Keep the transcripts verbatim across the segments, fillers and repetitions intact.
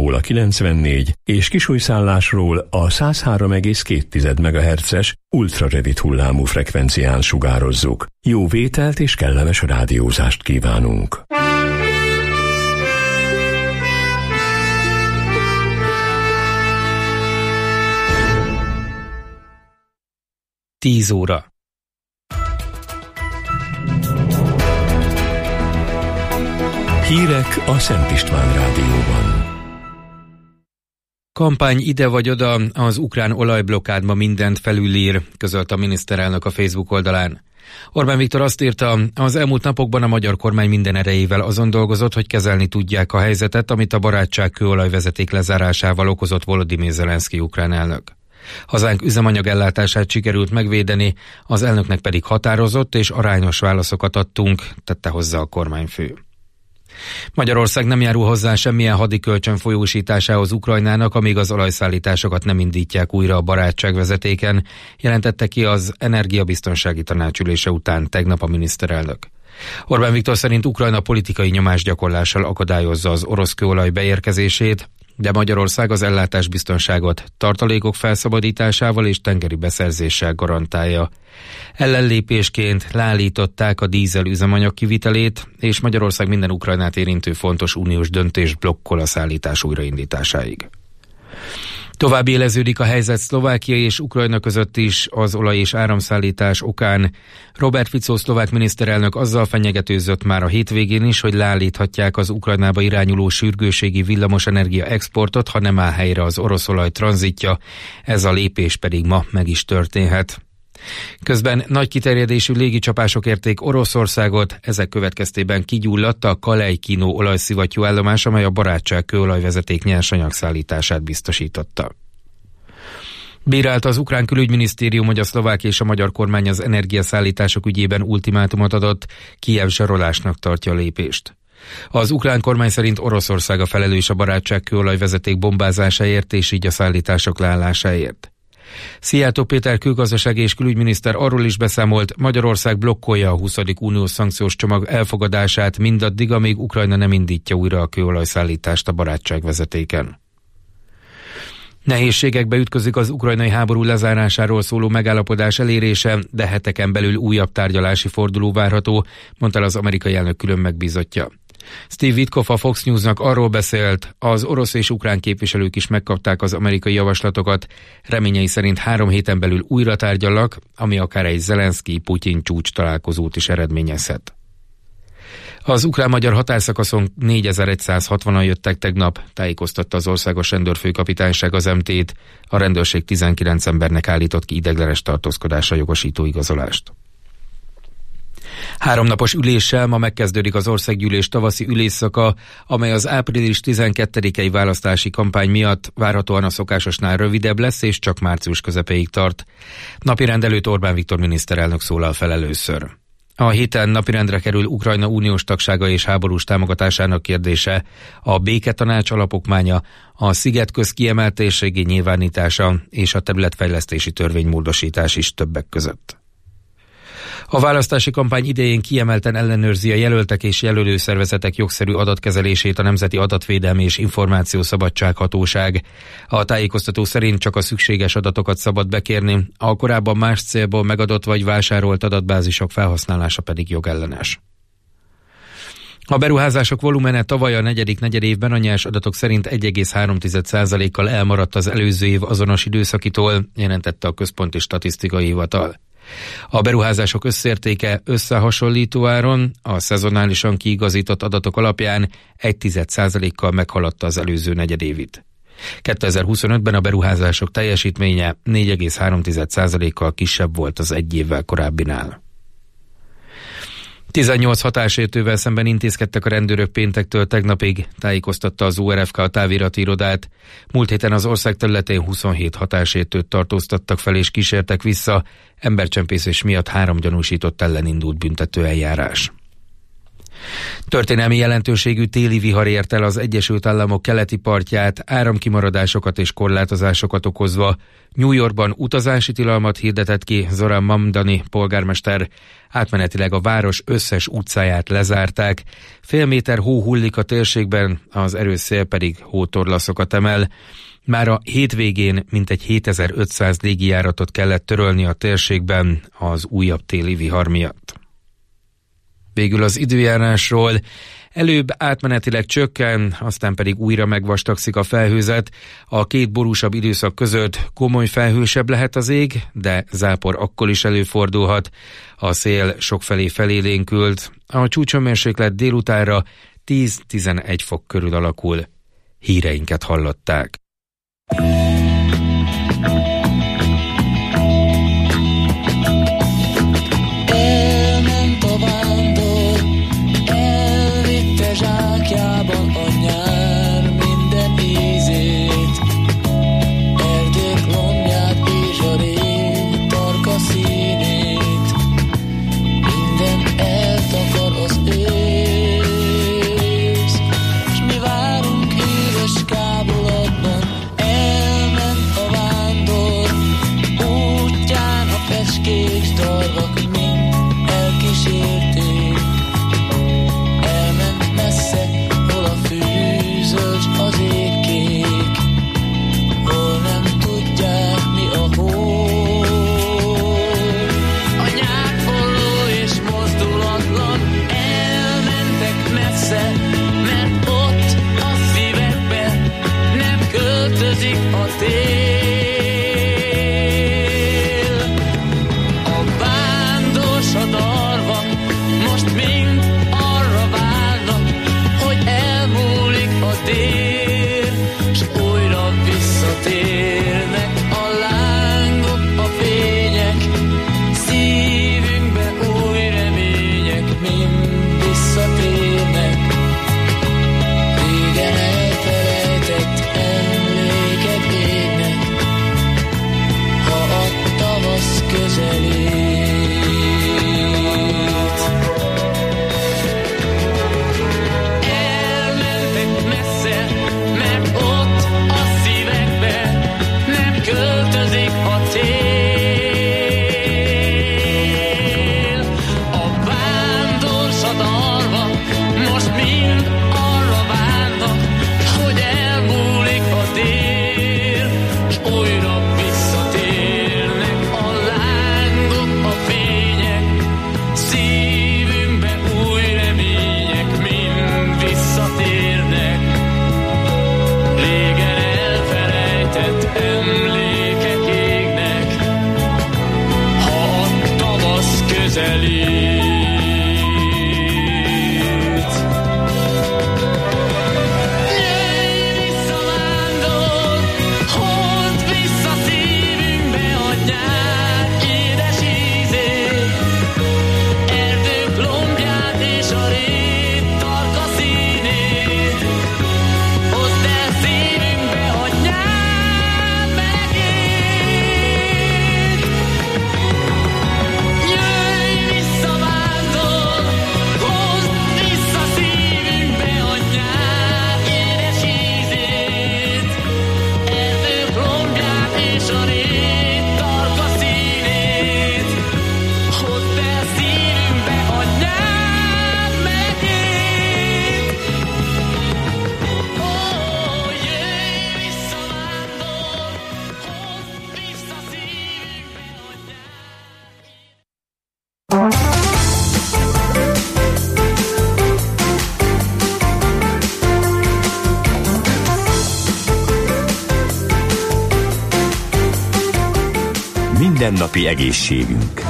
Budapestból a kilencvennégy és Kisújszállásról a száz három egész két megahertzes ultrarövid hullámú frekvencián sugározzuk. Jó vételt és kellemes rádiózást kívánunk! tíz óra. Hírek a Szent István Rádióban. Kampány ide vagy oda, az ukrán olajblokkád ma mindent felülír, közölt a miniszterelnök a Facebook oldalán. Orbán Viktor azt írta, az elmúlt napokban a magyar kormány minden erejével azon dolgozott, hogy kezelni tudják a helyzetet, amit a barátság kőolajvezeték lezárásával okozott Volodymyr Zelenszky ukrán elnök. Hazánk üzemanyagellátását sikerült megvédeni, az elnöknek pedig határozott és arányos válaszokat adtunk, tette hozzá a kormányfő. Magyarország nem járul hozzá semmilyen hadikölcsön folyósításához Ukrajnának, amíg az olajszállításokat nem indítják újra a barátságvezetéken, jelentette ki az energiabiztonsági tanácsülése után tegnap a miniszterelnök. Orbán Viktor szerint Ukrajna politikai nyomásgyakorlással akadályozza az orosz kőolaj beérkezését, de Magyarország az ellátásbiztonságot tartalékok felszabadításával és tengeri beszerzéssel garantálja. Ellenlépésként leállították a dízel üzemanyag kivitelét, és Magyarország minden Ukrajnát érintő fontos uniós döntés blokkol a szállítás újraindításáig. Tovább éleződik a helyzet Szlovákia és Ukrajna között is az olaj- és áramszállítás okán. Robert Fico szlovák miniszterelnök azzal fenyegetőzött már a hétvégén is, hogy leállíthatják az Ukrajnába irányuló sürgőségi villamosenergia exportot, ha nem áll helyre az orosz olaj tranzitja. Ez a lépés pedig ma meg is történhet. Közben nagy kiterjedésű légicsapások érték Oroszországot, ezek következtében kigyulladt a Kalej-Kinó olajszivattyú állomás, amely a barátság kőolajvezeték nyersanyagszállítását biztosította. Bírálta az ukrán külügyminisztérium, hogy a szlovák és a magyar kormány az energiaszállítások ügyében ultimátumot adott, Kijev zsarolásnak tartja a lépést. Az ukrán kormány szerint Oroszország a felelős a barátság kőolajvezeték bombázásáért és így a szállítások leállásáért. Szijjártó Péter külgazdasági és külügyminiszter arról is beszámolt, Magyarország blokkolja a huszadik uniós szankciós csomag elfogadását mindaddig, amíg Ukrajna nem indítja újra a kőolajszállítást a barátságvezetéken. Nehézségekbe ütközik az ukrajnai háború lezárásáról szóló megállapodás elérése, de heteken belül újabb tárgyalási forduló várható, mondta az amerikai elnök külön megbízottja. Steve Witkoff a Fox Newsnak arról beszélt, az orosz és ukrán képviselők is megkapták az amerikai javaslatokat, reményei szerint három héten belül újra tárgyalnak, ami akár egy Zelenszky-Putyin csúcs találkozót is eredményezhet. Az ukrán-magyar határszakaszon négyezer-százhatvanan jöttek tegnap, tájékoztatta az országos rendőrfőkapitányság az em té-t, a rendőrség tizenkilenc embernek állított ki ideiglenes tartózkodásra jogosító igazolást. Háromnapos üléssel ma megkezdődik az országgyűlés tavaszi ülésszaka, amely az április tizenkettedikei választási kampány miatt várhatóan a szokásosnál rövidebb lesz, és csak március közepéig tart. Napirend előtt Orbán Viktor miniszterelnök szólal fel először. A héten napirendre kerül Ukrajna uniós tagsága és háborús támogatásának kérdése, a béketanács alapokmánya, a szigetköz kiemelt térségi nyilvánítása és a területfejlesztési törvénymódosítás is többek között. A választási kampány idején kiemelten ellenőrzi a jelöltek és jelölő szervezetek jogszerű adatkezelését a Nemzeti Adatvédelmi és Információszabadság Hatóság. A tájékoztató szerint csak a szükséges adatokat szabad bekérni, a korábban más célból megadott vagy vásárolt adatbázisok felhasználása pedig jogellenes. A beruházások volumene tavaly a negyedik negyedévben a nyers adatok szerint egy egész három százalékkal elmaradt az előző év azonos időszakitól, jelentette a Központi Statisztikai Hivatal. A beruházások összértéke összehasonlító áron a szezonálisan kiigazított adatok alapján egy egész egy százalékkal meghaladta az előző negyedévit. kétezer-huszonötben a beruházások teljesítménye négy egész három százalékkal kisebb volt az egy évvel korábbinál. tizennyolc hatásértővel szemben intézkedtek a rendőrök péntektől tegnapig, tájékoztatta az o er ef ká a távirati irodát. Múlt héten az ország területén huszonhét hatásértőt tartóztattak fel és kísértek vissza, embercsempészés miatt három gyanúsított ellen indult büntetőeljárás. Történelmi jelentőségű téli vihar ért el az Egyesült Államok keleti partját, áramkimaradásokat és korlátozásokat okozva. New Yorkban utazási tilalmat hirdetett ki Zoran Mamdani polgármester. Átmenetileg a város összes utcáját lezárták. Fél méter hó hullik a térségben, az erős szél pedig hótorlaszokat emel. Már a hétvégén mintegy hétezer-ötszáz légijáratot kellett törölni a térségben az újabb téli vihar miatt. Végül az időjárásról. Előbb átmenetileg csökken, aztán pedig újra megvastagszik a felhőzet. A két borúsabb időszak között komoly felhősebb lehet az ég, de zápor akkor is előfordulhat. A szél sokfelé felélénkült. A csúcshőmérséklet délutánra tíz-tizenegy fok körül alakul. Híreinket hallották. Elment a vándor, elvitte zsákjában a nyár minden ízét, erdők lombját és a rég tarka színét, minden eltakar az ősz, s mi várunk hűvös kábulatban. Elment a vándor, útján a fecskék s darvak mind elkísérték. Elment messze, hol a fűzölcs az ég kék, hol nem tudják mi a hó. A nyák forró és mozdulatlan, elmentek messze, mert ott a szívekben nem költözik a tél. A vándors a darva most mind arra várnak, hogy elmúlik a tél, s újra visszatérnek a lángok, a fények, szívünkben új remények mind visszatérnek. Régen elfelejtett emlékek égnek, ha a tavasz közelít. Elmentek messze, mert ott a szívekben nem költözik a tél. A vándors a dalva most mind arra várnak, hogy elmúlik a tél, s újra visszatérnek a lángok, a fények, szívünkben új remények mind visszatérnek. Régen elfelejtett emlékek égnek, ha a tavasz közelít. Jöjj vissza, vándor, hozd vissza szívünkbe a nyár édes ízét, erdők lombját és a rét tarka színét. Hozd el szívünkbe a nyár melegét. Jöjj vissza, vándor, hozd vissza szívünkbe a nyár édes ízét, erdők lombját és a rét tarka színét. Hozd el szívünkbe a nyár melegét. Ó, jöjj vissza, vándor, hozd vissza szívünkbe a nyár. Mindennapi egészségünk.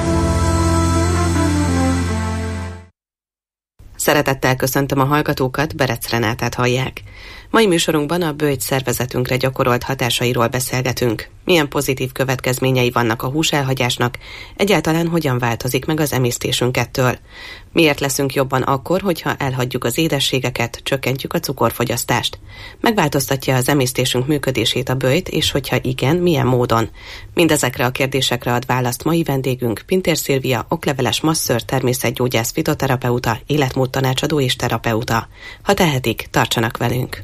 Szeretettel köszöntöm a hallgatókat, Berec Renátát hallják. Mai műsorunkban a böjt szervezetünkre gyakorolt hatásairól beszélgetünk. Milyen pozitív következményei vannak a húselhagyásnak, egyáltalán hogyan változik meg az emésztésünk ettől. Miért leszünk jobban akkor, hogyha elhagyjuk az édességeket, csökkentjük a cukorfogyasztást. Megváltoztatja az emésztésünk működését a böjt, és hogyha igen, milyen módon? Mindezekre a kérdésekre ad választ mai vendégünk, Pintér Szilvia, okleveles masször, természetgyógyász, fitoterapeuta, életmódtanácsadó és terapeuta. Ha tehetik, tartsanak velünk!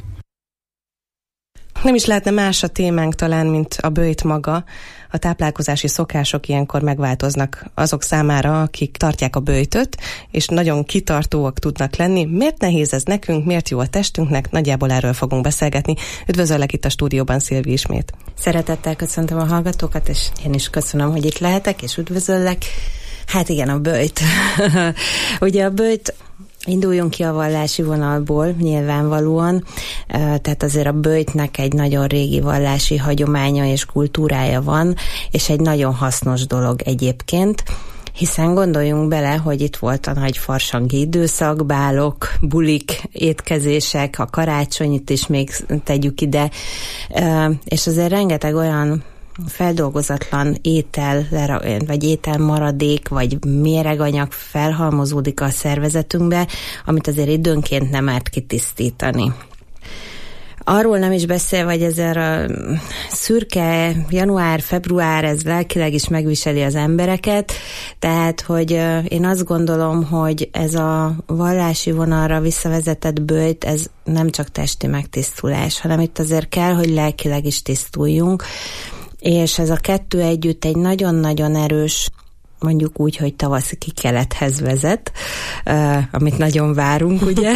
Nem is lehetne más a témánk talán, mint a böjt maga. A táplálkozási szokások ilyenkor megváltoznak azok számára, akik tartják a böjtöt, és nagyon kitartóak tudnak lenni. Miért nehéz ez nekünk, miért jó a testünknek? Nagyjából erről fogunk beszélgetni. Üdvözöllek itt a stúdióban, Szilvi, ismét. Szeretettel köszöntöm a hallgatókat, és én is köszönöm, hogy itt lehetek, és üdvözöllek. Hát igen, a böjt. Ugye a böjt... Induljunk ki a vallási vonalból, nyilvánvalóan, tehát azért a böjtnek egy nagyon régi vallási hagyománya és kultúrája van, és egy nagyon hasznos dolog egyébként, hiszen gondoljunk bele, hogy itt volt a nagy farsangi időszak, bálok, bulik, étkezések, a karácsonyit is még tegyük ide, és azért rengeteg olyan feldolgozatlan étel, vagy ételmaradék, vagy méreganyag felhalmozódik a szervezetünkbe, amit azért időnként nem árt kitisztítani. Arról nem is beszél, vagy ezzel a szürke január-február, ez lelkileg is megviseli az embereket, tehát, hogy én azt gondolom, hogy ez a vallási vonalra visszavezetett böjt, ez nem csak testi megtisztulás, hanem itt azért kell, hogy lelkileg is tisztuljunk, és ez a kettő együtt egy nagyon-nagyon erős, mondjuk úgy, hogy tavaszi kikelethez vezet, uh, amit nagyon várunk, ugye?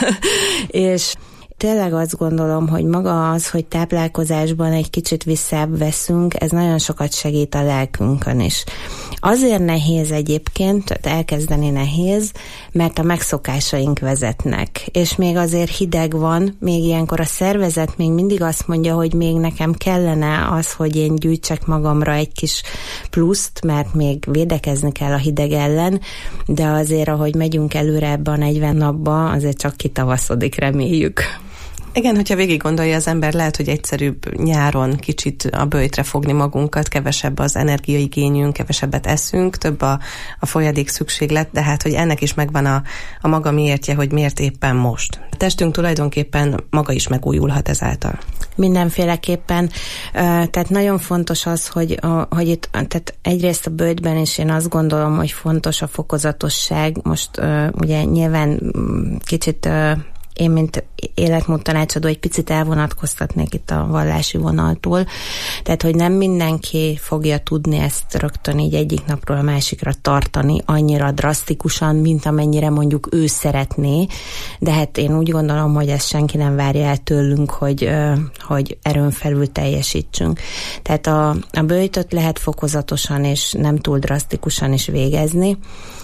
És tényleg azt gondolom, hogy maga az, hogy táplálkozásban egy kicsit visszább veszünk, ez nagyon sokat segít a lelkünkön is. Azért nehéz egyébként, elkezdeni nehéz, mert a megszokásaink vezetnek. És még azért hideg van, még ilyenkor a szervezet még mindig azt mondja, hogy még nekem kellene az, hogy én gyűjtsek magamra egy kis pluszt, mert még védekezni kell a hideg ellen, de azért, ahogy megyünk előre ebbe a negyven napba, azért csak kitavaszodik, reméljük. Igen, hogyha végig gondolja az ember, lehet, hogy egyszerűbb nyáron kicsit a böjtre fogni magunkat, kevesebb az energiaigényünk, kevesebbet eszünk, több a, a folyadék szükséglet, de hát, hogy ennek is megvan a, a maga miértje, hogy miért éppen most. A testünk tulajdonképpen maga is megújulhat ezáltal. Mindenféleképpen. Tehát nagyon fontos az, hogy, hogy itt, tehát egyrészt a böjtben is én azt gondolom, hogy fontos a fokozatosság. Most ugye nyilván kicsit én, mint életmódtanácsadó, egy picit elvonatkoztatnék itt a vallási vonaltól. Tehát, hogy nem mindenki fogja tudni ezt rögtön így egyik napról a másikra tartani annyira drasztikusan, mint amennyire mondjuk ő szeretné, de hát én úgy gondolom, hogy ezt senki nem várja el tőlünk, hogy, hogy erőn felül teljesítsünk. Tehát a, a böjtöt lehet fokozatosan és nem túl drasztikusan is végezni.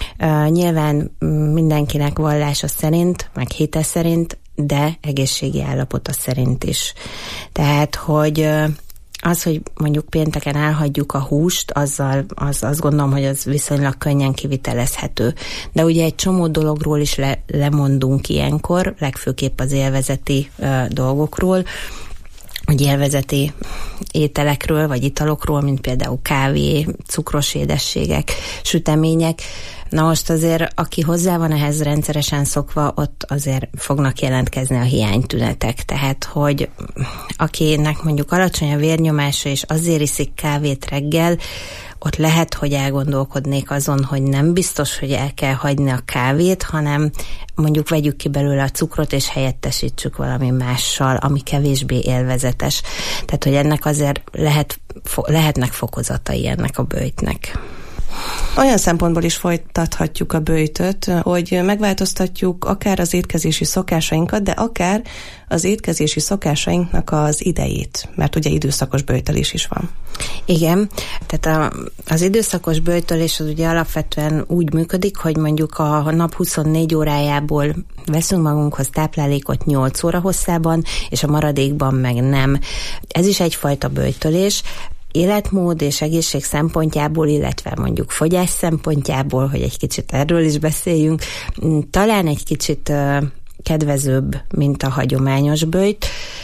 Nyilván mindenkinek vallása szerint, meg hite szerint, de egészségi állapota szerint is. Tehát, hogy az, hogy mondjuk pénteken elhagyjuk a húst, azzal az, azt gondolom, hogy az viszonylag könnyen kivitelezhető. De ugye egy csomó dologról is le, lemondunk ilyenkor, legfőképp az élvezeti uh, dolgokról, hogy élvezeti ételekről, vagy italokról, mint például kávé, cukros édességek, sütemények. Na most azért, aki hozzá van ehhez rendszeresen szokva, ott azért fognak jelentkezni a hiánytünetek. Tehát, hogy akinek mondjuk alacsony a vérnyomása, és azért iszik kávét reggel, ott lehet, hogy elgondolkodnék azon, hogy nem biztos, hogy el kell hagyni a kávét, hanem mondjuk vegyük ki belőle a cukrot, és helyettesítsük valami mással, ami kevésbé élvezetes. Tehát, hogy ennek azért lehet, lehetnek fokozatai ennek a böjtnek. Olyan szempontból is folytathatjuk a böjtöt, hogy megváltoztatjuk akár az étkezési szokásainkat, de akár az étkezési szokásainknak az idejét, mert ugye időszakos böjtölés is van. Igen, tehát a, az időszakos böjtölés az ugye alapvetően úgy működik, hogy mondjuk a nap huszonnégy órájából veszünk magunkhoz táplálékot nyolc óra hosszában, és a maradékban meg nem. Ez is egyfajta böjtölés, életmód és egészség szempontjából, illetve mondjuk fogyás szempontjából, hogy egy kicsit erről is beszéljünk, talán egy kicsit kedvezőbb, mint a hagyományos böjt.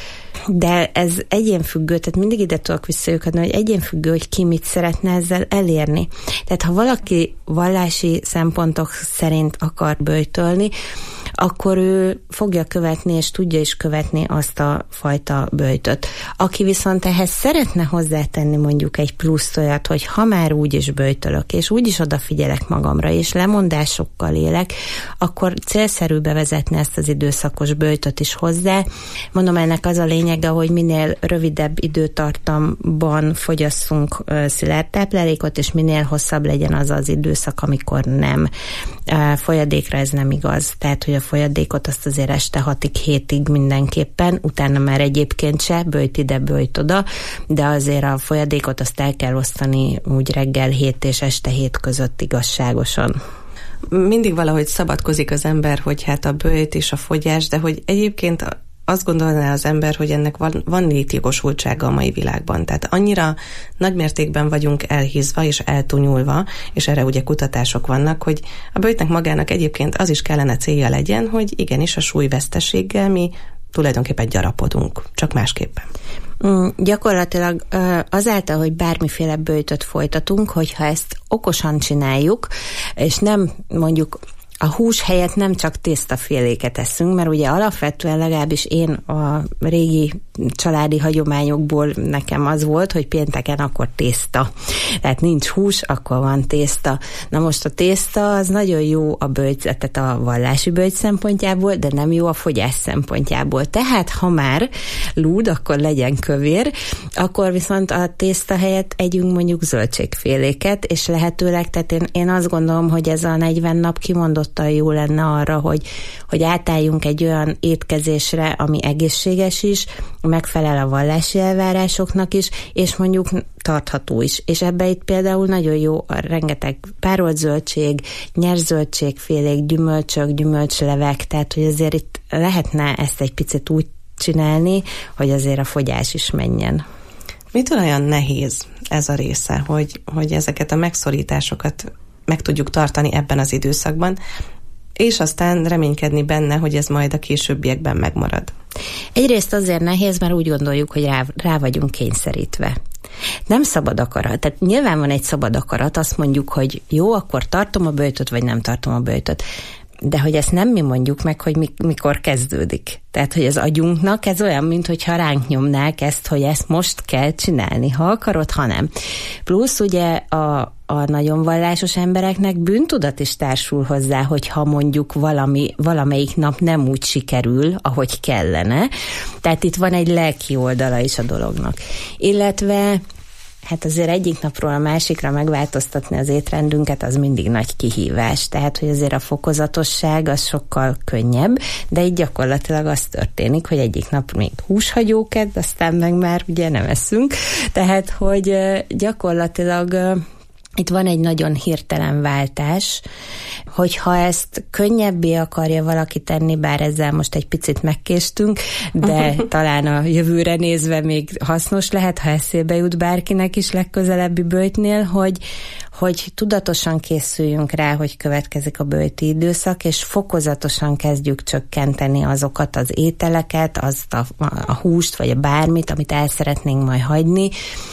De ez egyénfüggő, tehát mindig ide tudok visszajutni, hogy egyénfüggő, hogy ki mit szeretne ezzel elérni. Tehát ha valaki vallási szempontok szerint akar böjtölni, akkor ő fogja követni, és tudja is követni azt a fajta böjtöt. Aki viszont ehhez szeretne hozzátenni mondjuk egy pluszt olyat, hogy ha már úgy is böjtölök, és úgy is odafigyelek magamra, és lemondásokkal élek, akkor célszerű bevezetni ezt az időszakos böjtöt is hozzá. Mondom, ennek az a lényege, hogy minél rövidebb időtartamban fogyasszunk szilárd táplálékot, és minél hosszabb legyen az az időszak, amikor nem. Folyadékra ez nem igaz. Tehát, hogy a folyadékot azt azért este hatig, hétig mindenképpen, utána már egyébként se, böjt ide, böjt oda, de azért a folyadékot azt el kell osztani úgy reggel hét és este hét között igazságosan. Mindig valahogy szabadkozik az ember, hogy hát a böjt és a fogyás, de hogy egyébként azt gondolná az ember, hogy ennek van, van létjogosultsága a mai világban. Tehát annyira nagymértékben vagyunk elhízva és eltunyulva, és erre ugye kutatások vannak, hogy a böjtnek magának egyébként az is kellene célja legyen, hogy igenis a súlyveszteséggel mi tulajdonképpen gyarapodunk, csak másképpen. Mm, gyakorlatilag azáltal, hogy bármiféle böjtöt folytatunk, hogyha ezt okosan csináljuk, és nem mondjuk a hús helyett nem csak tésztaféléket eszünk, mert ugye alapvetően legalábbis én a régi családi hagyományokból nekem az volt, hogy pénteken akkor tészta. Tehát nincs hús, akkor van tészta. Na most a tészta az nagyon jó a böjt, tehát a vallási böjt szempontjából, de nem jó a fogyás szempontjából. Tehát ha már lúd, akkor legyen kövér, akkor viszont a tészta helyett együnk mondjuk zöldségféléket, és lehetőleg, tehát én, én azt gondolom, hogy ez a negyven nap kimondott jó lenne arra, hogy, hogy átálljunk egy olyan étkezésre, ami egészséges is, megfelel a vallási elvárásoknak is, és mondjuk tartható is. És ebbe itt például nagyon jó a rengeteg párolt zöldség, nyers zöldségfélék, gyümölcsök, gyümölcslevek, tehát hogy azért itt lehetne ezt egy picit úgy csinálni, hogy azért a fogyás is menjen. Mitől olyan nehéz ez a része, hogy, hogy ezeket a megszorításokat meg tudjuk tartani ebben az időszakban, és aztán reménykedni benne, hogy ez majd a későbbiekben megmarad? Egyrészt azért nehéz, mert úgy gondoljuk, hogy rá, rá vagyunk kényszerítve. Nem szabad akarat. Tehát nyilván van egy szabad akarat, azt mondjuk, hogy jó, akkor tartom a böjtöt, vagy nem tartom a böjtöt. De hogy ezt nem mi mondjuk meg, hogy mi, mikor kezdődik. Tehát, hogy az agyunknak ez olyan, mintha ránk nyomnák ezt, hogy ezt most kell csinálni, ha akarod, ha nem. Plusz ugye a, a nagyon vallásos embereknek bűntudat is társul hozzá, hogyha mondjuk valami, valamelyik nap nem úgy sikerül, ahogy kellene. Tehát itt van egy lelki oldala is a dolognak. Illetve hát azért egyik napról a másikra megváltoztatni az étrendünket, az mindig nagy kihívás. Tehát, hogy azért a fokozatosság az sokkal könnyebb, de így gyakorlatilag az történik, hogy egyik nap még húshagyóked, aztán meg már ugye nem eszünk. Tehát, hogy gyakorlatilag itt van egy nagyon hirtelen váltás, hogyha ezt könnyebbé akarja valaki tenni, bár ezzel most egy picit megkéstünk, de talán a jövőre nézve még hasznos lehet, ha eszébe jut bárkinek is legközelebbi böjtnél, hogy, hogy tudatosan készüljünk rá, hogy következik a böjti időszak, és fokozatosan kezdjük csökkenteni azokat az ételeket, azt a, a húst, vagy a bármit, amit el szeretnénk majd hagyni,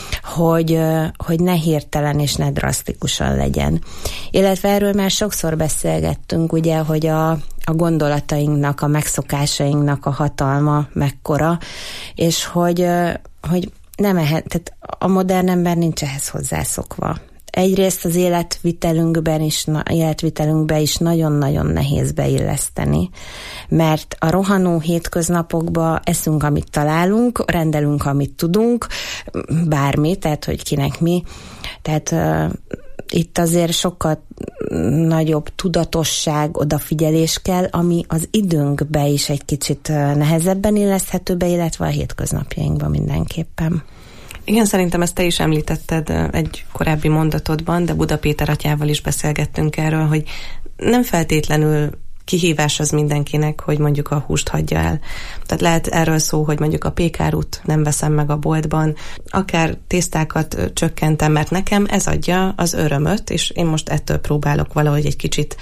hogy, hogy ne hirtelen és ne drasztikusan legyen. Illetve erről már sokszor beszélgettünk, ugye, hogy a, a gondolatainknak, a megszokásainknak a hatalma mekkora, és hogy, hogy nem ehhez, tehát a modern ember nincs ehhez hozzászokva. Egyrészt az életvitelünkben is, életvitelünkbe is nagyon-nagyon nehéz beilleszteni, mert a rohanó hétköznapokban eszünk, amit találunk, rendelünk, amit tudunk, bármi, tehát hogy kinek mi. Tehát uh, itt azért sokkal nagyobb tudatosság, odafigyelés kell, ami az időnkbe is egy kicsit nehezebben illeszthető be, illetve a hétköznapjainkban mindenképpen. Igen, szerintem ezt te is említetted egy korábbi mondatodban, de Buda Péter atyával is beszélgettünk erről, hogy nem feltétlenül kihívás az mindenkinek, hogy mondjuk a húst hagyja el. Tehát lehet erről szó, hogy mondjuk a pékárút nem veszem meg a boltban, akár tésztákat csökkentem, mert nekem ez adja az örömöt, és én most ettől próbálok valahogy egy kicsit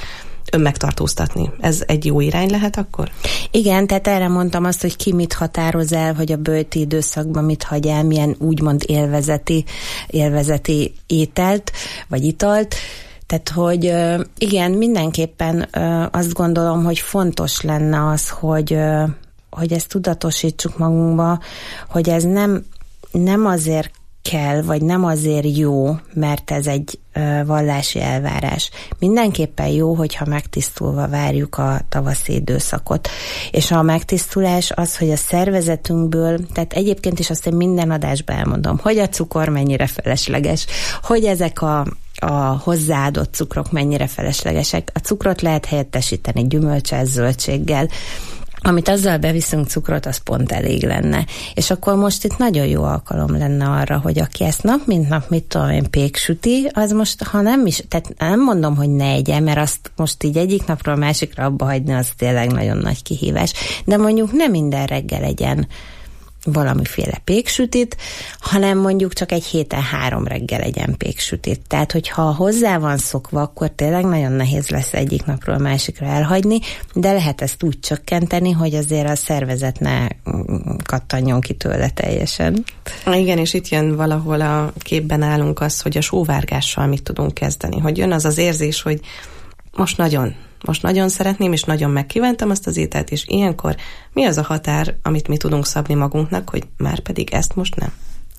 önmegtartóztatni. Ez egy jó irány lehet akkor? Igen, tehát erre mondtam azt, hogy ki mit határoz el, hogy a böjti időszakban mit hagy el, milyen úgymond élvezeti, élvezeti ételt, vagy italt. Tehát, hogy igen, mindenképpen azt gondolom, hogy fontos lenne az, hogy, hogy ezt tudatosítsuk magunkba, hogy ez nem, nem azért kell, vagy nem azért jó, mert ez egy vallási elvárás. Mindenképpen jó, hogyha megtisztulva várjuk a tavaszi időszakot. És a megtisztulás az, hogy a szervezetünkből, tehát egyébként is azt én minden adásban elmondom, hogy a cukor mennyire felesleges, hogy ezek a a hozzáadott cukrok mennyire feleslegesek. A cukrot lehet helyettesíteni gyümölcsel, zöldséggel. Amit azzal beviszünk cukrot, az pont elég lenne. És akkor most itt nagyon jó alkalom lenne arra, hogy aki ezt nap mint nap, mit tudom én, péksüti, az most, ha nem is, tehát nem mondom, hogy ne egye, mert azt most így egyik napról a másikra abba hagyni, az tényleg nagyon nagy kihívás. De mondjuk nem minden reggel egyen valamiféle péksütit, hanem mondjuk csak egy héten három reggel egyen péksütit. Tehát, hogyha hozzá van szokva, akkor tényleg nagyon nehéz lesz egyik napról a másikra elhagyni, de lehet ezt úgy csökkenteni, hogy azért a szervezet ne kattanjon ki tőle teljesen. Igen, és itt jön valahol a képben állunk az, hogy a sóvárgással mit tudunk kezdeni. Hogy jön az az érzés, hogy most nagyon Most nagyon szeretném, és nagyon megkívántam azt az ételt, és ilyenkor mi az a határ, amit mi tudunk szabni magunknak, hogy már pedig ezt most nem?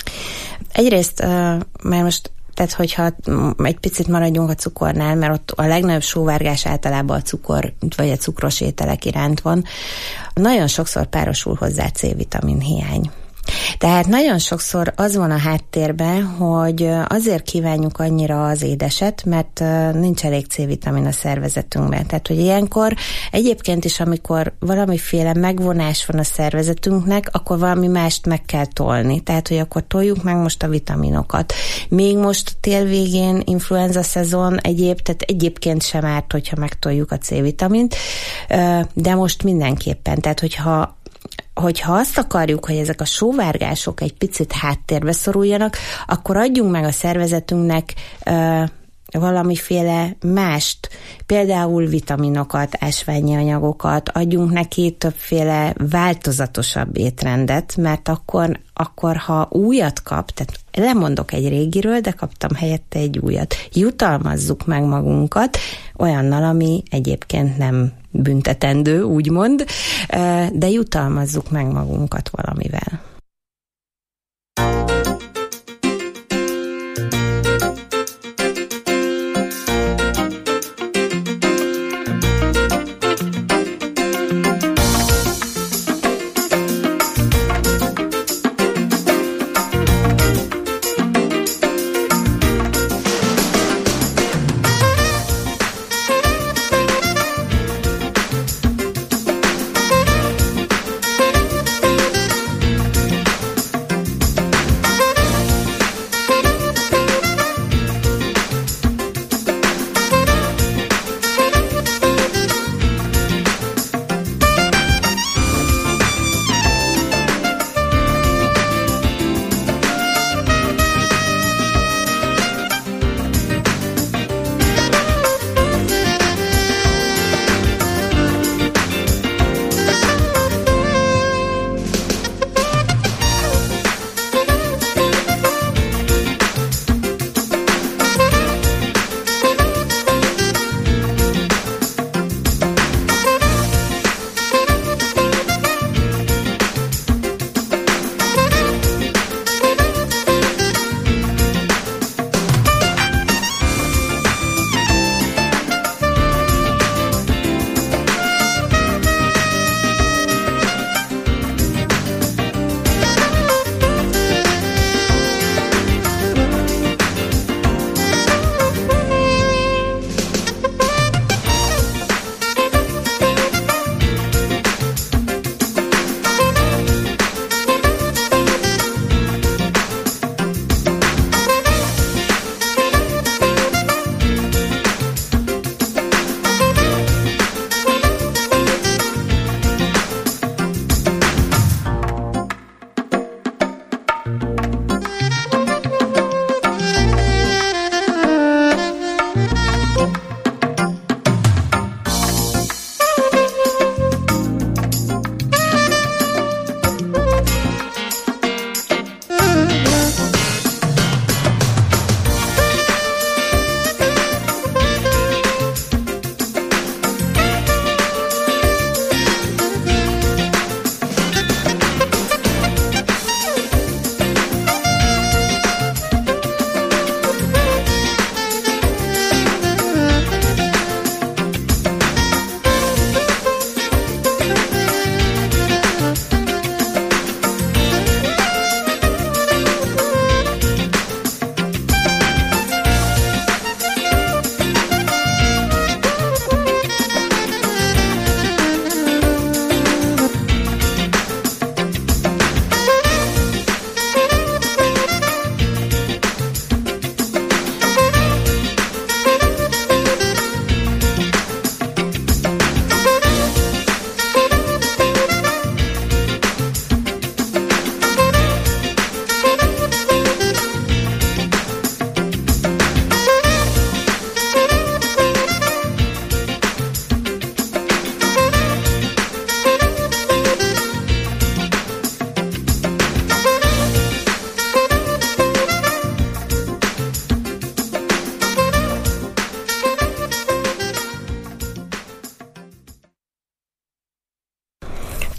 Egyrészt, mert most, tehát hogyha egy picit maradjunk a cukornál, mert ott a legnagyobb sóvárgás általában a cukor, vagy a cukros ételek iránt van, nagyon sokszor párosul hozzá C-vitamin hiány. Tehát nagyon sokszor az van a háttérben, hogy azért kívánjuk annyira az édeset, mert nincs elég C-vitamin a szervezetünkben. Tehát, hogy ilyenkor egyébként is, amikor valamiféle megvonás van a szervezetünknek, akkor valami mást meg kell tolni. Tehát, hogy akkor toljuk meg most a vitaminokat. Még most tél végén influenza szezon egyéb, tehát egyébként sem árt, hogyha megtoljuk a C-vitamint, de most mindenképpen. Tehát, hogyha hogyha azt akarjuk, hogy ezek a sóvárgások egy picit háttérbe szoruljanak, akkor adjunk meg a szervezetünknek ö, valamiféle mást, például vitaminokat, ásványi anyagokat, adjunk neki többféle változatosabb étrendet, mert akkor, akkor ha újat kap, tehát lemondok egy régiről, de kaptam helyette egy újat. Jutalmazzuk meg magunkat olyannal, ami egyébként nem büntetendő, úgymond, de jutalmazzuk meg magunkat valamivel.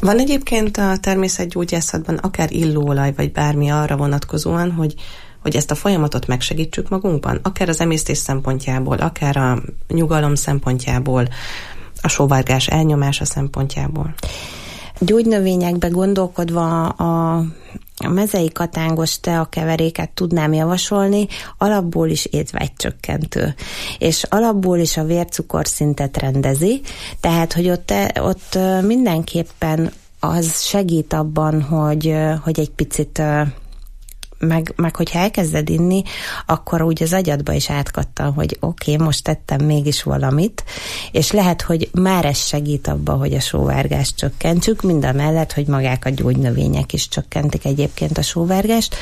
Van egyébként a természetgyógyászatban akár illóolaj, vagy bármi arra vonatkozóan, hogy, hogy ezt a folyamatot megsegítsük magunkban? Akár az emésztés szempontjából, akár a nyugalom szempontjából, a sóvárgás elnyomása szempontjából? Gyógynövényekbe gondolkodva a, a mezei katángos teakeveréket tudnám javasolni, alapból is étvágycsökkentő. És alapból is a vércukorszintet rendezi, tehát hogy ott, ott mindenképpen az segít abban, hogy, hogy egy picit Meg, meg hogyha elkezded inni, akkor úgy az agyadba is átkattan, hogy oké, okay, most tettem mégis valamit, és lehet, hogy már ez segít abba, hogy a sóvárgást csökkentsük, mindamellett, hogy magák a gyógynövények is csökkentik egyébként a sóvárgást.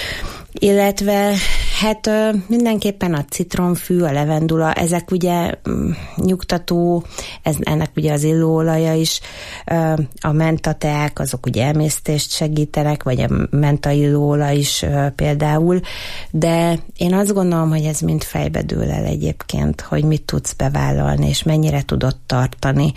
Illetve hát mindenképpen a citromfű, a levendula, ezek ugye nyugtató, ez, ennek ugye az illóolaja is, a mentateák, azok ugye emésztést segítenek, vagy a mentaillóolaj is például, de én azt gondolom, hogy ez mind fejbe dől el egyébként, hogy mit tudsz bevállalni, és mennyire tudod tartani.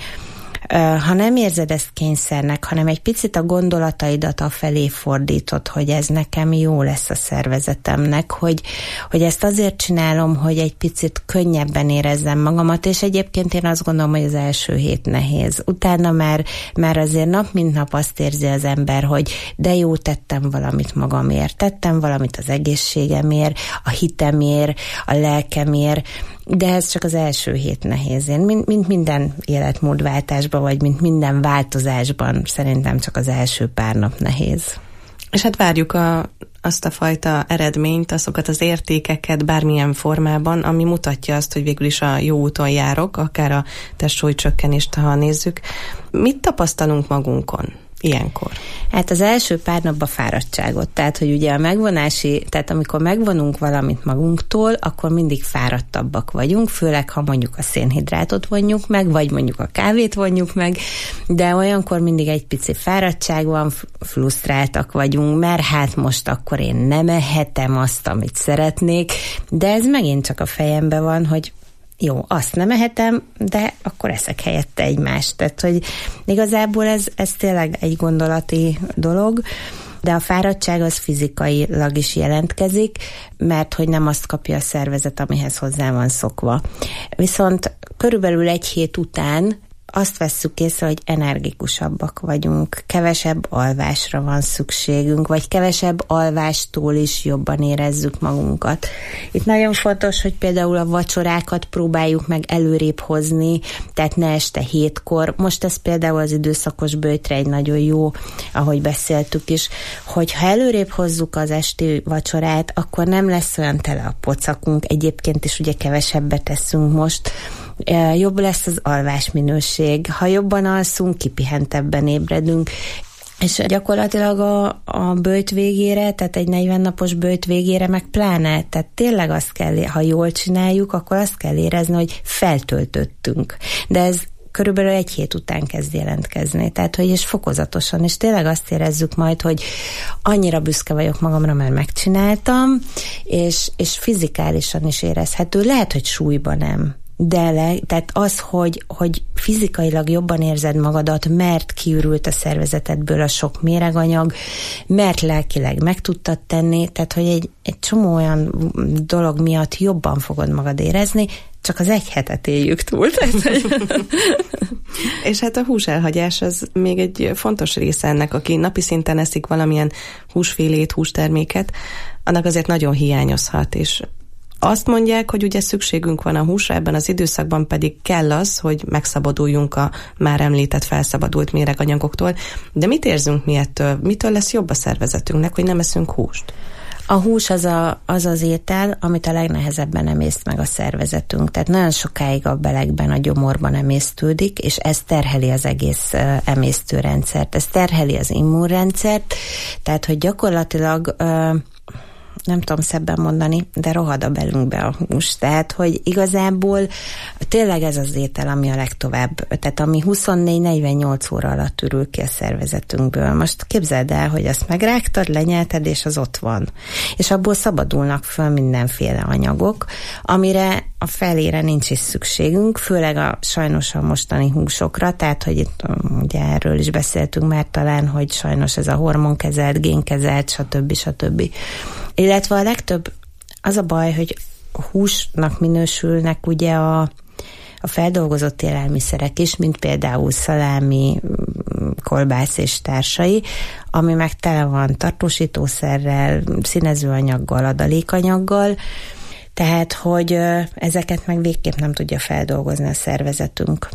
Ha nem érzed ezt kényszernek, hanem egy picit a gondolataidat afelé fordítod, hogy ez nekem jó lesz a szervezetemnek, hogy, hogy ezt azért csinálom, hogy egy picit könnyebben érezzem magamat, és egyébként én azt gondolom, hogy az első hét nehéz. Utána már, már azért nap mint nap azt érzi az ember, hogy de jó, tettem valamit magamért, tettem valamit az egészségemért, a hitemért, a lelkemért, de ez csak az első hét nehéz. Én, mint, mint minden életmódváltásban, vagy mint minden változásban, szerintem csak az első pár nap nehéz. És hát várjuk a, azt a fajta eredményt, azokat az értékeket bármilyen formában, ami mutatja azt, hogy végül is a jó úton járok, akár a testsúlycsökkenést, ha nézzük. Mit tapasztalunk magunkon ilyenkor? Hát az első pár napban fáradtságot, tehát hogy ugye a megvonási, tehát amikor megvonunk valamit magunktól, akkor mindig fáradtabbak vagyunk, főleg ha mondjuk a szénhidrátot vonjuk meg, vagy mondjuk a kávét vonjuk meg, de olyankor mindig egy pici fáradtság van, frusztráltak vagyunk, mert hát most akkor én nem ehetem azt, amit szeretnék, de ez megint csak a fejemben van, hogy jó, azt nem ehetem, de akkor eszek helyette egymást. Tehát, hogy igazából ez, ez tényleg egy gondolati dolog, de a fáradtság az fizikailag is jelentkezik, mert hogy nem azt kapja a szervezet, amihez hozzá van szokva. Viszont körülbelül egy hét után azt vesszük észre, hogy energikusabbak vagyunk, kevesebb alvásra van szükségünk, vagy kevesebb alvástól is jobban érezzük magunkat. Itt nagyon fontos, hogy például a vacsorákat próbáljuk meg előrébb hozni, tehát ne este hétkor. Most ez például az időszakos böjtre egy nagyon jó, ahogy beszéltük is, hogy ha előrébb hozzuk az esti vacsorát, akkor nem lesz olyan tele a pocakunk, egyébként is ugye kevesebbet teszünk most, jobb lesz az alvásminőség. Ha jobban alszunk, kipihentebben ébredünk, és gyakorlatilag a, a böjt végére, tehát egy negyven napos böjt végére meg pláne, tehát tényleg azt kell, ha jól csináljuk, akkor azt kell érezni, hogy feltöltöttünk. De ez körülbelül egy hét után kezd jelentkezni. Tehát, hogy és fokozatosan, és tényleg azt érezzük majd, hogy annyira büszke vagyok magamra, mert megcsináltam, és, és fizikálisan is érezhető. Lehet, hogy súlyban nem. De le, tehát az, hogy, hogy fizikailag jobban érzed magadat, mert kiürült a szervezetedből a sok méreganyag, mert lelkileg meg tudtad tenni, tehát hogy egy, egy csomó olyan dolog miatt jobban fogod magad érezni, csak az egy hetet éljük túl. És hát a húselhagyás az még egy fontos része ennek, aki napi szinten eszik valamilyen húsfélét, hústerméket, annak azért nagyon hiányozhat, és azt mondják, hogy ugye szükségünk van a húsra, ebben az időszakban pedig kell az, hogy megszabaduljunk a már említett felszabadult méreganyagoktól. De mit érzünk mi ettől? Mitől lesz jobb a szervezetünknek, hogy nem eszünk húst? A hús az, a, az az étel, amit a legnehezebben emészt meg a szervezetünk. Tehát nagyon sokáig a belegben, a gyomorban emésztődik, és ez terheli az egész uh, emésztőrendszert. Ez terheli az immunrendszert, tehát hogy gyakorlatilag uh, nem tudom szebben mondani, de rohad a belünkbe a hús. Tehát, hogy igazából tényleg ez az étel, ami a legtovább, tehát ami huszonnégy-negyvennyolc óra alatt ürül ki a szervezetünkből. Most képzeld el, hogy azt megrágtad, lenyelted, és az ott van. És abból szabadulnak föl mindenféle anyagok, amire a felére nincs is szükségünk, főleg a sajnos a mostani húsokra, tehát, hogy itt ugye erről is beszéltünk már talán, hogy sajnos ez a hormonkezelt, génkezelt, stb. stb. Illetve a legtöbb, az a baj, hogy húsnak minősülnek ugye a, a feldolgozott élelmiszerek is, mint például szalámi, kolbász és társai, ami meg tele van tartósítószerrel, színezőanyaggal, adalékanyaggal, tehát, hogy ezeket meg végképp nem tudja feldolgozni a szervezetünk.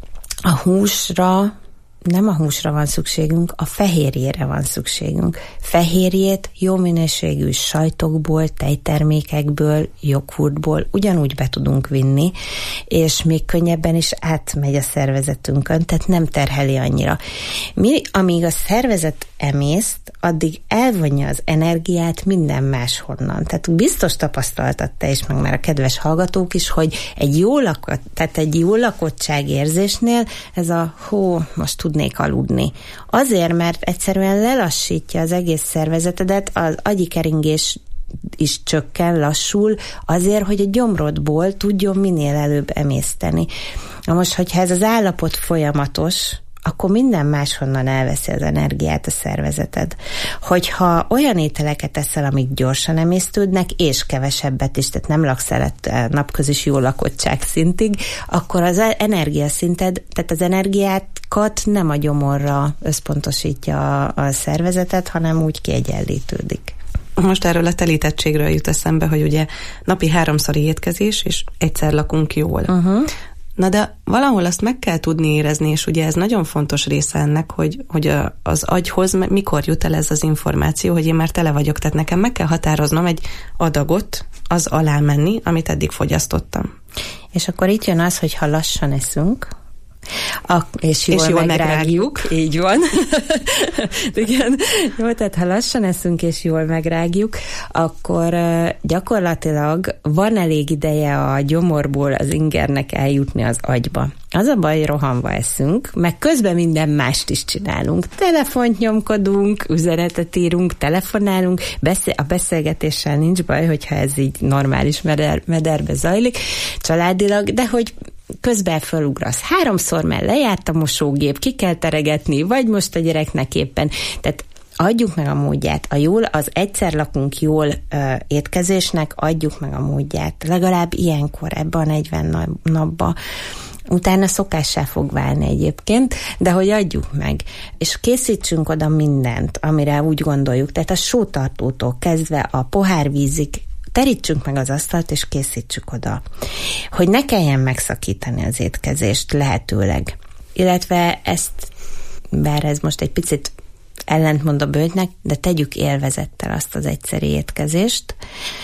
A húsra, nem a húsra van szükségünk, a fehérjére van szükségünk. Fehérjét jó minőségű sajtokból, tejtermékekből, joghurtból ugyanúgy be tudunk vinni, és még könnyebben is átmegy a szervezetünkön, tehát nem terheli annyira. Mi, amíg a szervezet emészt, addig elvonja az energiát minden máshonnan. Tehát biztos tapasztaltad te is, meg már a kedves hallgatók is, hogy egy jó lakott, tehát egy jó lakottságérzésnél ez a hó, most tudnék aludni. Azért, mert egyszerűen lelassítja az egész szervezetedet, az agyi keringés is csökken, lassul, azért, hogy a gyomrodból tudjon minél előbb emészteni. Na most, hogyha ez az állapot folyamatos, akkor minden máshonnan elveszi az energiát a szervezeted. Hogyha olyan ételeket eszel, amik gyorsan emésztődnek, és kevesebbet is, tehát nem laksz el napközis jó lakottság szintig, akkor az energiaszinted, tehát az energiákat nem a gyomorra összpontosítja a, a szervezetet, hanem úgy kiegyenlítődik. Most erről a telítettségről jut eszembe, hogy ugye napi háromszori étkezés, és egyszer lakunk jól. Uh-huh. Na de valahol azt meg kell tudni érezni, és ugye ez nagyon fontos része ennek, hogy, hogy a, az agyhoz mikor jut el ez az információ, hogy én már tele vagyok, tehát nekem meg kell határoznom egy adagot, az alá menni, amit eddig fogyasztottam. És akkor itt jön az, hogy ha lassan eszünk, A, és jól, és jól megrágjuk. megrágjuk. Így van. Igen. Jó, tehát ha lassan eszünk és jól megrágjuk, akkor uh, gyakorlatilag van elég ideje a gyomorból az ingernek eljutni az agyba. Az a baj, rohanva eszünk, meg közben minden mást is csinálunk. Telefont nyomkodunk, üzenetet írunk, telefonálunk, beszél, a beszélgetéssel nincs baj, hogyha ez így normális meder, mederbe zajlik, családilag, de hogy közben felugrasz. Háromszor már lejárt a mosógép, ki kell teregetni, vagy most a gyereknek éppen. Tehát adjuk meg a módját. A jól, az egyszer lakunk jól ö, étkezésnek, adjuk meg a módját. Legalább ilyenkor, ebben a negyven napban. Utána szokássá fog válni egyébként, de hogy adjuk meg. És készítsünk oda mindent, amire úgy gondoljuk. Tehát a sótartótól kezdve a pohárvízig terítsünk meg az asztalt, és készítsük oda. Hogy ne kelljen megszakítani az étkezést lehetőleg. Illetve ezt, bár ez most egy picit ellentmond a bőtnek, de tegyük élvezettel azt az egyszeri étkezést,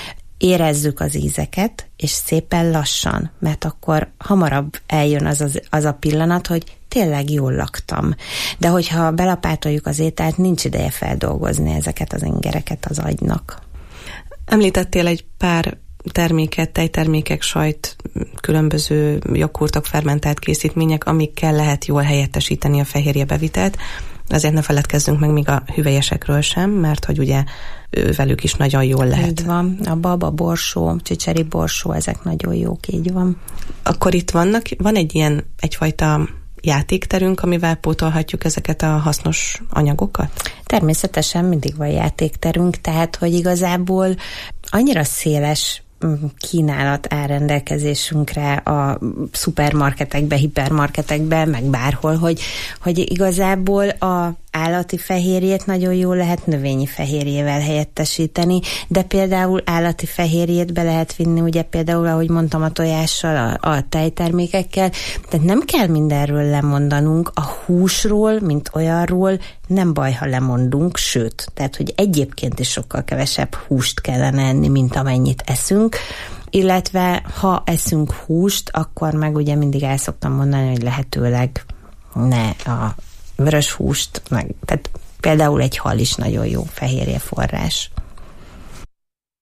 érezzük az ízeket, és szépen lassan, mert akkor hamarabb eljön az, az, az a pillanat, hogy tényleg jól laktam. De hogyha belapátoljuk az ételt, nincs ideje feldolgozni ezeket az ingereket az agynak. Említettél egy pár terméket, tejtermékek, sajt, különböző joghurtok, fermentált készítmények, amikkel lehet jól helyettesíteni a fehérjebevitelt. Azért ne feledkezzünk meg még a hüvelyesekről sem, mert hogy ugye velük is nagyon jól lehet. Így van. A baba borsó, csicseri borsó, ezek nagyon jók, így van. Akkor itt vannak, van egy ilyen egyfajta játékterünk, amivel pótolhatjuk ezeket a hasznos anyagokat? Természetesen mindig van játékterünk, tehát hogy igazából annyira széles kínálat áll rendelkezésünkre a szupermarketekbe, hipermarketekbe, meg bárhol, hogy, hogy igazából a állati fehérjét nagyon jól lehet növényi fehérjével helyettesíteni, de például állati fehérjét be lehet vinni, ugye például, ahogy mondtam, a tojással, a, a tejtermékekkel, tehát nem kell mindenről lemondanunk, a húsról, mint olyanról nem baj, ha lemondunk, sőt, tehát, hogy egyébként is sokkal kevesebb húst kellene enni, mint amennyit eszünk, illetve ha eszünk húst, akkor meg ugye mindig el szoktam mondani, hogy lehetőleg ne a vörös húst, meg, tehát például egy hal is nagyon jó fehérje forrás.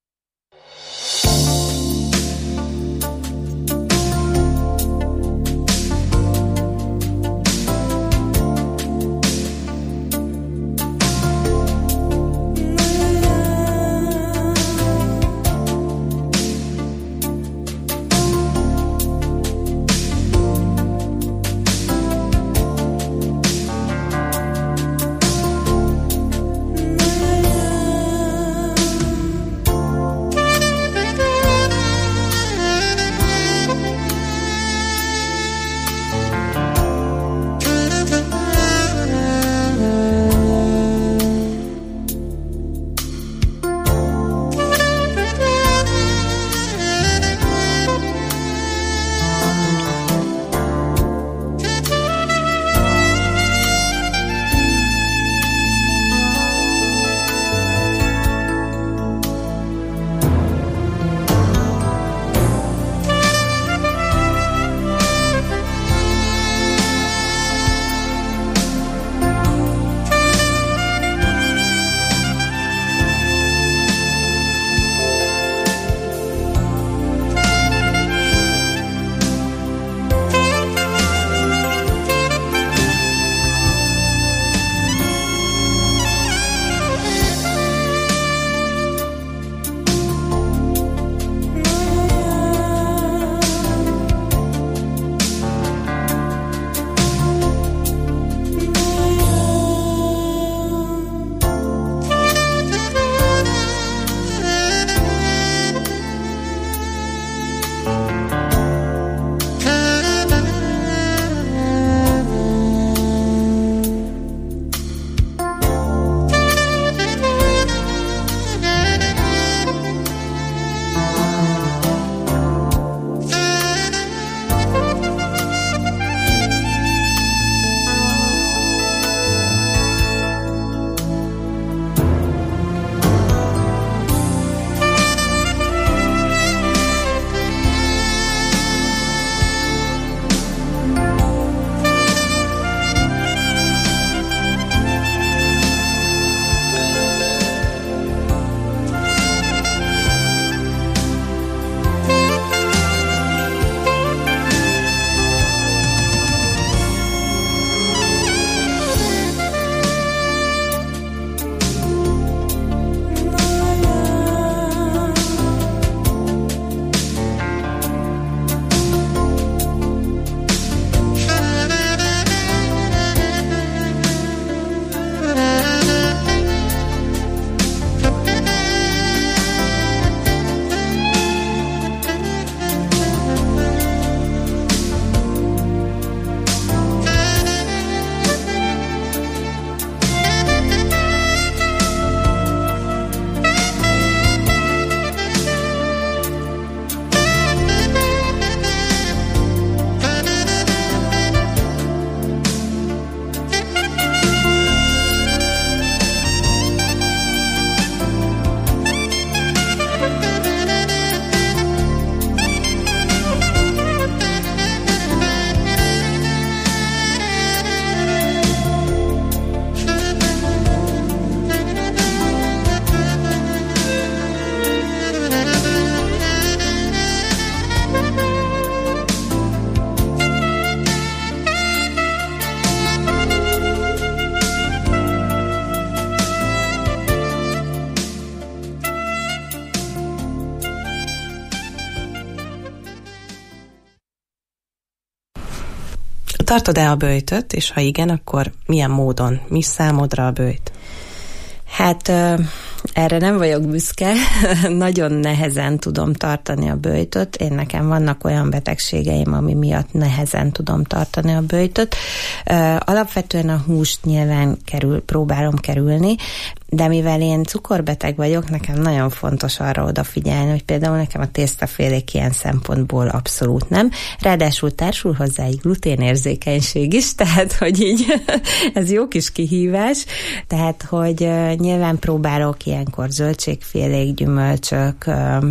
Tartod-e a böjtöt, és ha igen, akkor milyen módon? Mi számodra a böjt? Hát erre nem vagyok büszke, nagyon nehezen tudom tartani a böjtöt. Én nekem vannak olyan betegségeim, ami miatt nehezen tudom tartani a böjtöt. Alapvetően a húst nyilván kerül, próbálom kerülni, de mivel én cukorbeteg vagyok, nekem nagyon fontos arra odafigyelni, hogy például nekem a tésztafélék ilyen szempontból abszolút nem. Ráadásul társul hozzá egy gluténérzékenység is, tehát hogy így ez jó kis kihívás, tehát hogy nyilván próbálok ilyenkor zöldségfélék, gyümölcsök,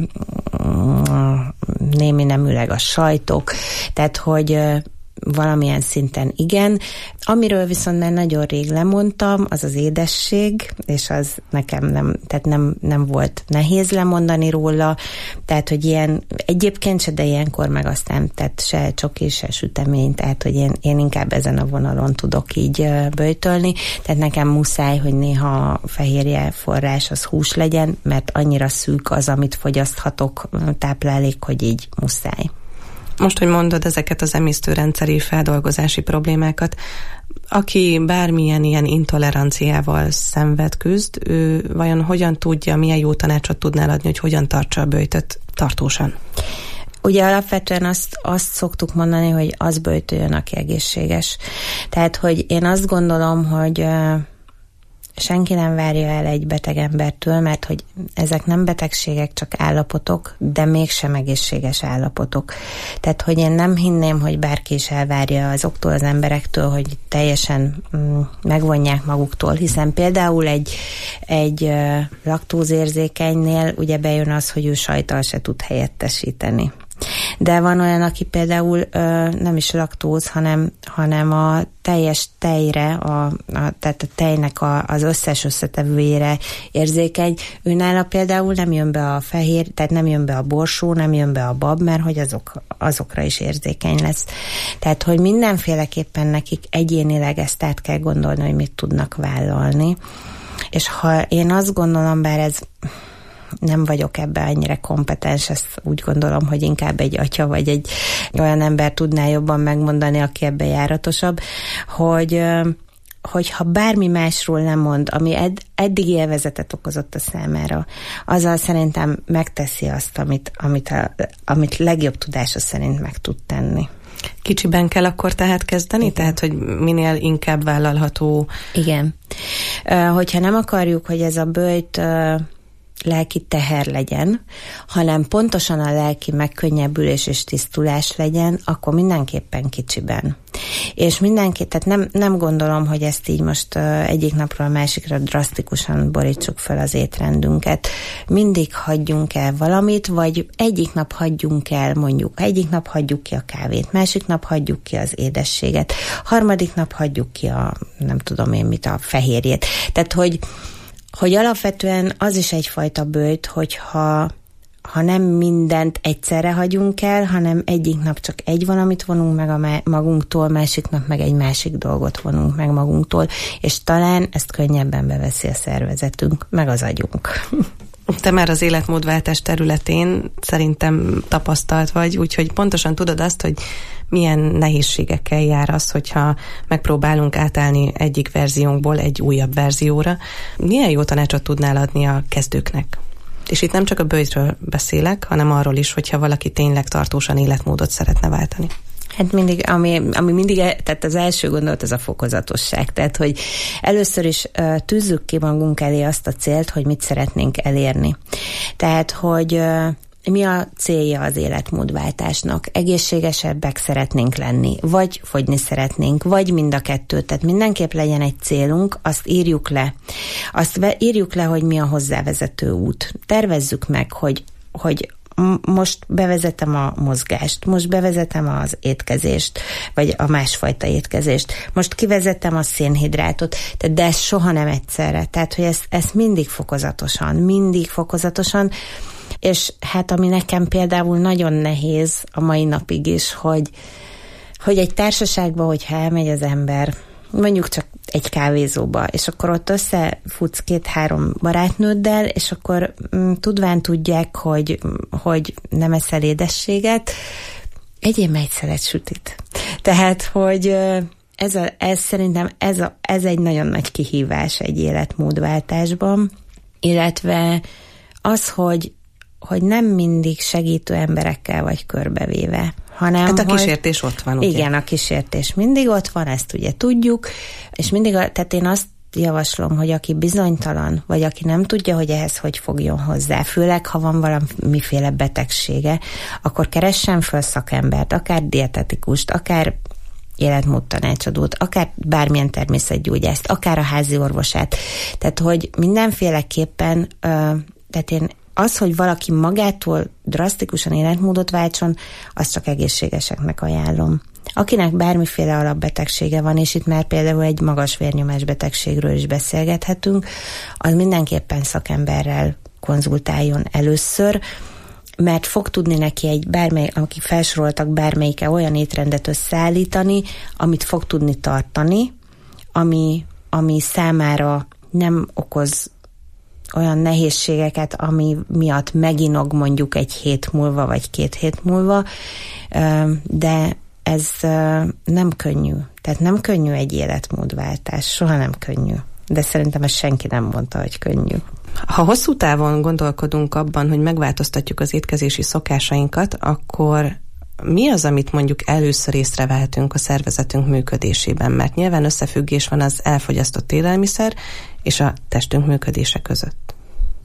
némi neműleg a sajtok, tehát hogy valamilyen szinten igen. Amiről viszont már nagyon rég lemondtam, az az édesség, és az nekem nem, tehát nem, nem volt nehéz lemondani róla, tehát, hogy ilyen, egyébként se, de ilyenkor meg aztán, tehát se csoki, se sütemény, tehát, hogy én, én inkább ezen a vonalon tudok így böjtölni, tehát nekem muszáj, hogy néha a fehérje forrás az hús legyen, mert annyira szűk az, amit fogyaszthatok táplálék, hogy így muszáj. Most, hogy mondod ezeket az emésztőrendszeri feldolgozási problémákat, aki bármilyen ilyen intoleranciával szenved, küzd, ő vajon hogyan tudja, milyen jó tanácsot tudnál adni, hogy hogyan tartsa a böjtöt tartósan? Ugye alapvetően azt, azt szoktuk mondani, hogy az böjtöljön, aki egészséges. Tehát, hogy én azt gondolom, hogy senki nem várja el egy beteg embertől, mert hogy ezek nem betegségek, csak állapotok, de mégsem egészséges állapotok. Tehát, hogy én nem hinném, hogy bárki is elvárja azoktól az emberektől, hogy teljesen mm, megvonják maguktól, hiszen például egy, egy uh, laktózérzékenynél ugye bejön az, hogy ő sajttal se tud helyettesíteni. De van olyan, aki például ö, nem is laktóz, hanem, hanem a teljes tejre, a, a, tehát a tejnek a, az összes összetevőjére érzékeny. Őnála például nem jön be a fehér, tehát nem jön be a borsó, nem jön be a bab, mert hogy azok, azokra is érzékeny lesz. Tehát, hogy mindenféleképpen nekik egyénileg ezt át kell gondolni, hogy mit tudnak vállalni. És ha én azt gondolom, bár ez nem vagyok ebben annyira kompetens, ezt úgy gondolom, hogy inkább egy atya vagy egy olyan ember tudná jobban megmondani, aki ebben járatosabb, hogy hogyha bármi másról nem mond, ami ed- eddig élvezetet okozott a számára, azzal szerintem megteszi azt, amit, amit, a, amit legjobb tudása szerint meg tud tenni. Kicsiben kell akkor tehát kezdeni? Igen. Tehát, hogy minél inkább vállalható? Igen. Hogyha nem akarjuk, hogy ez a böjt lelki teher legyen, hanem pontosan a lelki megkönnyebbülés és tisztulás legyen, akkor mindenképpen kicsiben. És mindenki, tehát nem, nem gondolom, hogy ezt így most uh, egyik napról a másikra drasztikusan borítsuk fel az étrendünket. Mindig hagyjunk el valamit, vagy egyik nap hagyjunk el, mondjuk, egyik nap hagyjuk ki a kávét, másik nap hagyjuk ki az édességet, harmadik nap hagyjuk ki a, nem tudom én mit, a fehérjét. Tehát, hogy hogy alapvetően az is egyfajta böjt, hogyha ha nem mindent egyszerre hagyunk el, hanem egyik nap csak egy valamit vonunk meg a magunktól, másik nap meg egy másik dolgot vonunk meg magunktól, és talán ezt könnyebben beveszi a szervezetünk, meg az agyunk. Te már az életmódváltás területén szerintem tapasztalt vagy, úgyhogy pontosan tudod azt, hogy milyen nehézségekkel jár az, hogyha megpróbálunk átállni egyik verziónkból egy újabb verzióra. Milyen jó tanácsot tudnál adni a kezdőknek? És itt nem csak a böjtről beszélek, hanem arról is, hogyha valaki tényleg tartósan életmódot szeretne váltani. Hát mindig, ami, ami mindig, tehát az első gondolat az a fokozatosság. Tehát, hogy először is uh, tűzzük ki magunk elé azt a célt, hogy mit szeretnénk elérni. Tehát, hogy uh, mi a célja az életmódváltásnak? Egészségesebbek szeretnénk lenni, vagy fogyni szeretnénk, vagy mind a kettő. Tehát mindenképp legyen egy célunk, azt írjuk le. Azt írjuk le, hogy mi a hozzávezető út. Tervezzük meg, hogy, hogy most bevezetem a mozgást, most bevezetem az étkezést, vagy a másfajta étkezést, most kivezetem a szénhidrátot, de ez soha nem egyszerre. Tehát, hogy ezt, ezt mindig fokozatosan, mindig fokozatosan, és hát ami nekem például nagyon nehéz a mai napig is, hogy, hogy egy társaságban, hogyha elmegy az ember, mondjuk csak egy kávézóba, és akkor ott összefutsz két-három barátnőddel, és akkor m, tudván tudják, hogy, hogy nem eszel édességet, egyéb egy szelet sütit. Tehát, hogy ez, a, ez szerintem ez, a, ez egy nagyon nagy kihívás egy életmódváltásban, illetve az, hogy, hogy nem mindig segítő emberekkel vagy körbevéve, hanem... Hát a kísértés hogy, ott van, ugye? Igen, a kísértés mindig ott van, ezt ugye tudjuk, és mindig, tehát én azt javaslom, hogy aki bizonytalan, vagy aki nem tudja, hogy ehhez hogy fogjon hozzá, főleg, ha van valamiféle betegsége, akkor keressen föl szakembert, akár dietetikust, akár életmódtanácsadót, akár bármilyen természetgyógyászt, akár a házi orvosát. Tehát, hogy mindenféleképpen, tehát én az, hogy valaki magától drasztikusan életmódot váltson, azt csak egészségeseknek ajánlom. Akinek bármiféle alapbetegsége van, és itt már például egy magas vérnyomás betegségről is beszélgethetünk, az mindenképpen szakemberrel konzultáljon először, mert fog tudni neki egy bármely, akik felsoroltak bármelyike olyan étrendet összeállítani, amit fog tudni tartani, ami, ami számára nem okoz olyan nehézségeket, ami miatt meginog mondjuk egy hét múlva, vagy két hét múlva, de ez nem könnyű. Tehát nem könnyű egy életmódváltás, soha nem könnyű. De szerintem ezt senki nem mondta, hogy könnyű. Ha hosszú távon gondolkodunk abban, hogy megváltoztatjuk az étkezési szokásainkat, akkor mi az, amit mondjuk először észrevehetünk a szervezetünk működésében? Mert nyilván összefüggés van az elfogyasztott élelmiszer és a testünk működése között.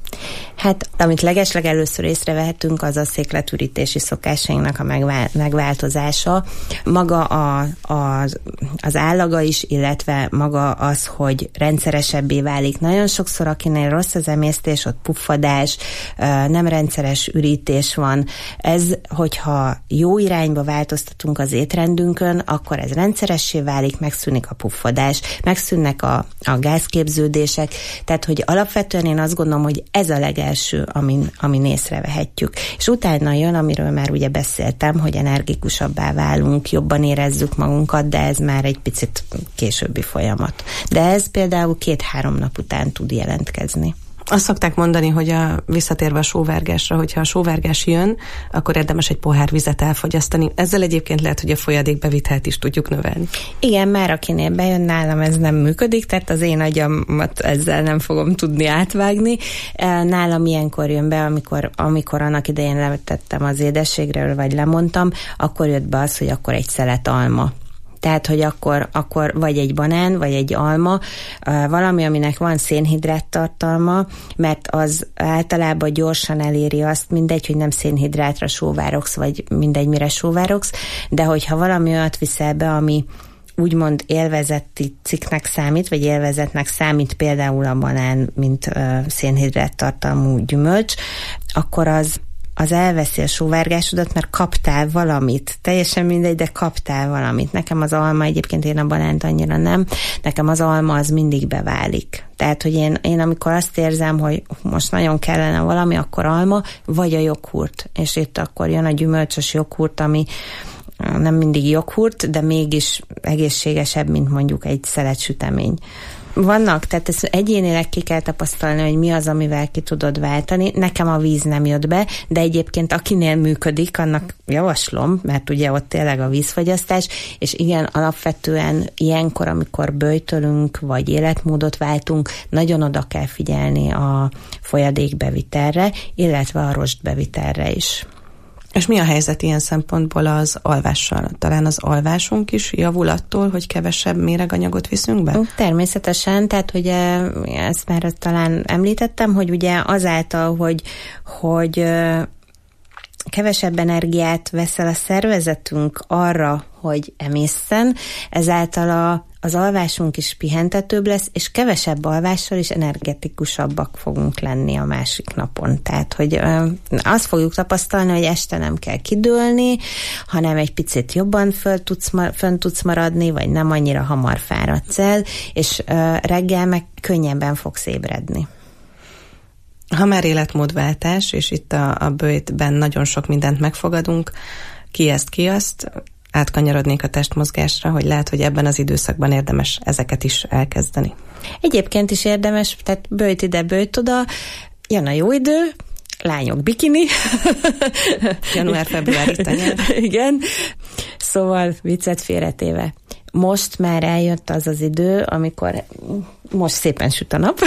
Hát, amit legesleg először észrevehetünk, az a székletürítési szokásainknak a megvál- megváltozása. Maga a, a, az állaga is, illetve maga az, hogy rendszeresebbé válik. Nagyon sokszor, akinél rossz az emésztés, ott puffadás, nem rendszeres ürítés van. Ez, hogyha jó irányba változtatunk az étrendünkön, akkor ez rendszeressé válik, megszűnik a puffadás, megszűnnek a, a gázképződések. Tehát, hogy alapvetően én azt gondolom, hogy ez a legelső, amin, amin észrevehetjük. És utána jön, amiről már ugye beszéltem, hogy energikusabbá válunk, jobban érezzük magunkat, de ez már egy picit későbbi folyamat. De ez például két-három nap után tud jelentkezni. Azt szokták mondani, hogy a, visszatérve a sóvárgásra, hogyha a sóvárgás jön, akkor érdemes egy pohár vizet elfogyasztani. Ezzel egyébként lehet, hogy a folyadékbevitelt is tudjuk növelni. Igen, már akinél bejön, nálam ez nem működik, tehát az én agyamat ezzel nem fogom tudni átvágni. Nálam ilyenkor jön be, amikor, amikor annak idején letettem az édességről, vagy lemondtam, akkor jött be az, hogy akkor egy szelet alma. Tehát, hogy akkor, akkor vagy egy banán, vagy egy alma, valami, aminek van szénhidrát tartalma, mert az általában gyorsan eléri azt, mindegy, hogy nem szénhidrátra sóvárogsz, vagy mindegy, mire sóvárogsz, de hogyha valami olyat viszel be, ami úgymond élvezeti cikknek számít, vagy élvezetnek számít például a banán, mint uh, szénhidrát tartalmú gyümölcs, akkor az az elveszi a sóvárgásodat, mert kaptál valamit. Teljesen mindegy, de kaptál valamit. Nekem az alma, egyébként én a banánt annyira nem, nekem az alma az mindig beválik. Tehát, hogy én, én amikor azt érzem, hogy most nagyon kellene valami, akkor alma, vagy a joghurt. És itt akkor jön a gyümölcsös joghurt, ami nem mindig joghurt, de mégis egészségesebb, mint mondjuk egy szelet sütemény. Vannak, tehát ezt egyénileg ki kell tapasztalni, hogy mi az, amivel ki tudod váltani. Nekem a víz nem jött be, de egyébként akinél működik, annak javaslom, mert ugye ott tényleg a vízfogyasztás, és igen, alapvetően ilyenkor, amikor böjtölünk, vagy életmódot váltunk, nagyon oda kell figyelni a folyadékbevitelre, illetve a rostbevitelre is. És mi a helyzet ilyen szempontból az alvással? Talán az alvásunk is javul attól, hogy kevesebb méreganyagot viszünk be? Természetesen, tehát ugye ezt már talán említettem, hogy ugye azáltal, hogy, hogy kevesebb energiát veszel a szervezetünk arra, hogy emészen, ezáltal a, az alvásunk is pihentetőbb lesz, és kevesebb alvással is energetikusabbak fogunk lenni a másik napon. Tehát, hogy ö, azt fogjuk tapasztalni, hogy este nem kell kidőlni, hanem egy picit jobban föl tudsz, fönn tudsz maradni, vagy nem annyira hamar fáradsz el, és ö, reggel meg könnyebben fogsz ébredni. Ha már életmódváltás, és itt a, a böjtben nagyon sok mindent megfogadunk, ki ezt, ki azt, átkanyarodnék a testmozgásra, hogy lehet, hogy ebben az időszakban érdemes ezeket is elkezdeni. Egyébként is érdemes, tehát böjt ide, böjt oda, jön a jó idő, lányok bikini. Január-februári tanyár. Igen. Szóval viccet félretéve. Most már eljött az az idő, amikor most szépen süt a nap,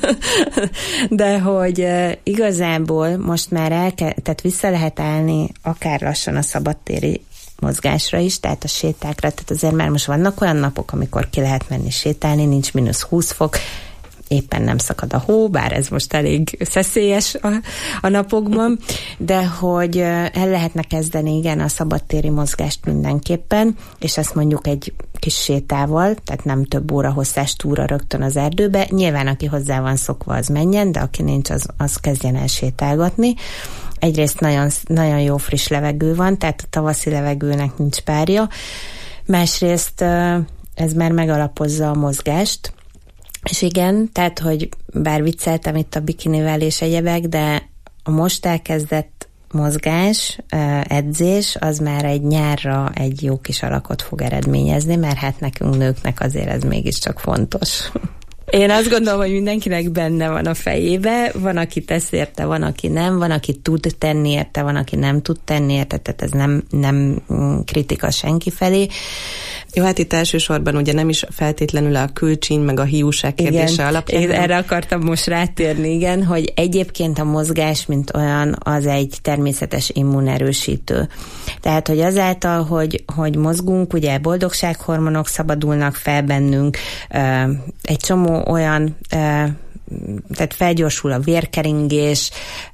de hogy igazából most már el kell, tehát vissza lehet állni akár lassan a szabadtéri mozgásra is, tehát a sétákra, tehát azért már most vannak olyan napok, amikor ki lehet menni sétálni, nincs mínusz húsz fok, éppen nem szakad a hó, bár ez most elég szeszélyes a, a napokban, de hogy el lehetne kezdeni, igen, a szabadtéri mozgást mindenképpen, és ezt mondjuk egy kis sétával, tehát nem több óra hosszás túra rögtön az erdőbe. Nyilván, aki hozzá van szokva, az menjen, de aki nincs, az, az kezdjen el sétálgatni. Egyrészt nagyon, nagyon jó friss levegő van, tehát a tavaszi levegőnek nincs párja. Másrészt ez már megalapozza a mozgást, és igen, tehát, hogy bár vicceltem itt a bikinivel és egyebek, de a most elkezdett mozgás, edzés, az már egy nyárra egy jó kis alakot fog eredményezni, mert hát nekünk nőknek azért ez mégiscsak fontos. Én azt gondolom, hogy mindenkinek benne van a fejébe, van, aki tesz érte, van, aki nem, van, aki tud tenni érte, van, aki nem tud tenni érte, tehát ez nem, nem kritika senki felé. Jó, hát itt elsősorban ugye nem is feltétlenül a külcsíny, meg a hiúság kérdése igen, alapján. Igen, erre akartam most rátérni, igen, hogy egyébként a mozgás, mint olyan, az egy természetes immunerősítő. Tehát, hogy azáltal, hogy, hogy mozgunk, ugye boldogsághormonok szabadulnak fel bennünk, egy csomó olyan, tehát felgyorsul a vérkeringés,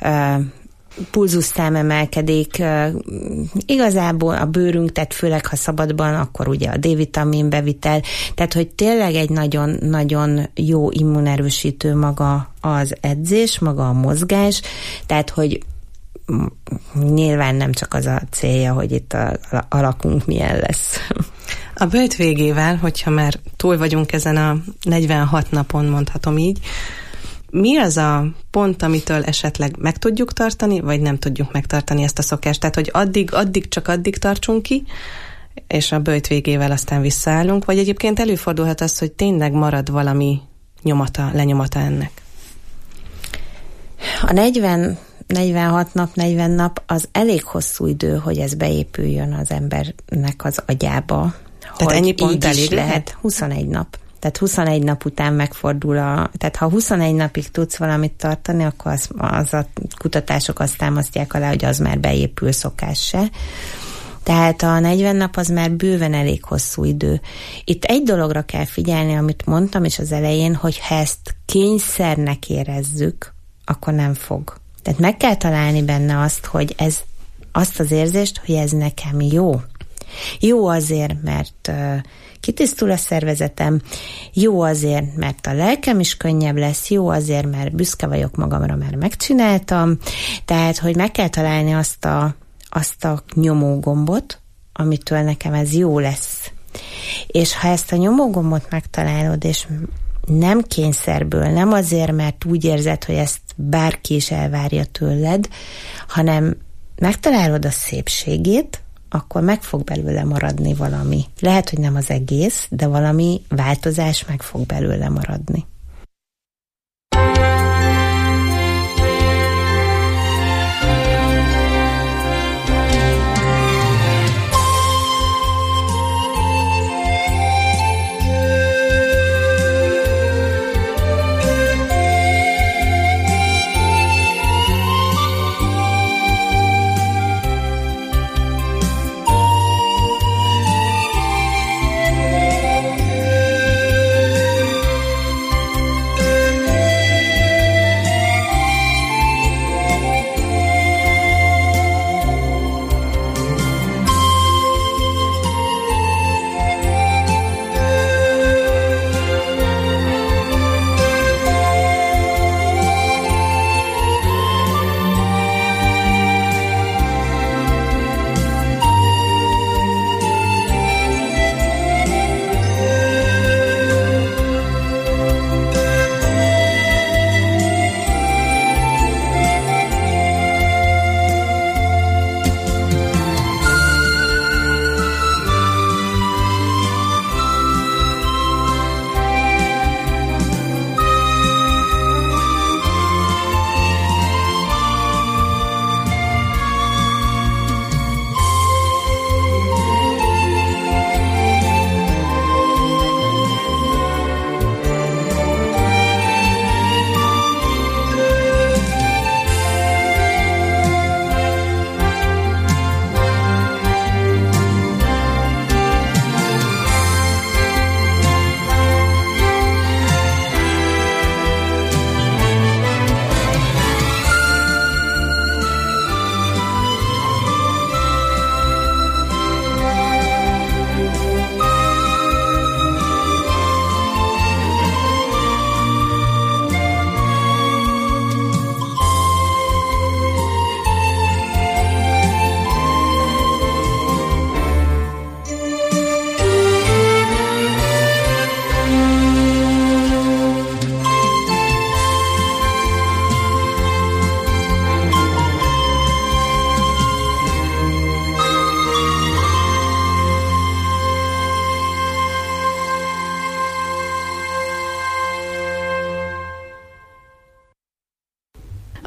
pulzusszám emelkedik, igazából a bőrünk, tehát főleg ha szabadban, akkor ugye a D-vitamin bevitel, tehát hogy tényleg egy nagyon-nagyon jó immunerősítő maga az edzés, maga a mozgás, tehát hogy nyilván nem csak az a célja, hogy itt a, a alakunk milyen lesz. A böjt végével, hogyha már túl vagyunk ezen a negyvenhat napon, mondhatom így, mi az a pont, amitől esetleg meg tudjuk tartani, vagy nem tudjuk megtartani ezt a szokást? Tehát, hogy addig, addig csak addig tartsunk ki, és a böjt végével aztán visszaállunk, vagy egyébként előfordulhat az, hogy tényleg marad valami nyomata, lenyomata ennek? A negyven, negyvenhat nap, negyven nap az elég hosszú idő, hogy ez beépüljön az embernek az agyába. Tehát ennyi pont elég lehet? lehet? huszonegy nap. Tehát huszonegy nap után megfordul a... Tehát ha huszonegy napig tudsz valamit tartani, akkor az, az a kutatások azt támasztják alá, hogy az már beépül szokássá. Tehát a negyven nap az már bőven elég hosszú idő. Itt egy dologra kell figyelni, amit mondtam is az elején, hogy ha ezt kényszernek érezzük, akkor nem fog. Tehát meg kell találni benne azt, hogy ez azt az érzést, hogy ez nekem jó. Jó azért, mert uh, kitisztul a szervezetem, jó azért, mert a lelkem is könnyebb lesz, jó azért, mert büszke vagyok magamra, mert megcsináltam. Tehát, hogy meg kell találni azt a, azt a nyomógombot, amitől nekem ez jó lesz. És ha ezt a nyomógombot megtalálod, és nem kényszerből, nem azért, mert úgy érzed, hogy ezt bárki is elvárja tőled, hanem megtalálod a szépségét, akkor meg fog belőle maradni valami. Lehet, hogy nem az egész, de valami változás meg fog belőle maradni.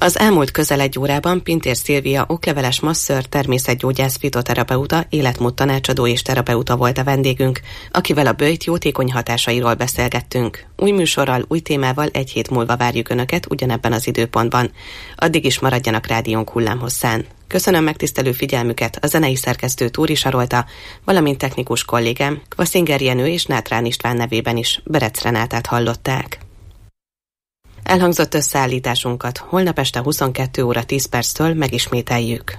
Az elmúlt közel egy órában Pintér Szilvia okleveles masször, természetgyógyász, fitoterapeuta, életmód tanácsadó és terapeuta volt a vendégünk, akivel a böjt jótékony hatásairól beszélgettünk. Új műsorral, új témával egy hét múlva várjuk Önöket ugyanebben az időpontban. Addig is maradjanak rádiónk hullámhosszán. Köszönöm megtisztelő figyelmüket a zenei szerkesztő Túri Sarolta, valamint technikus kollégám, Kvaszinger Jenő és Nátrán István nevében is Berec Renátát hallották. Elhangzott összeállításunkat holnap este huszonkettő óra tíz perctől megismételjük.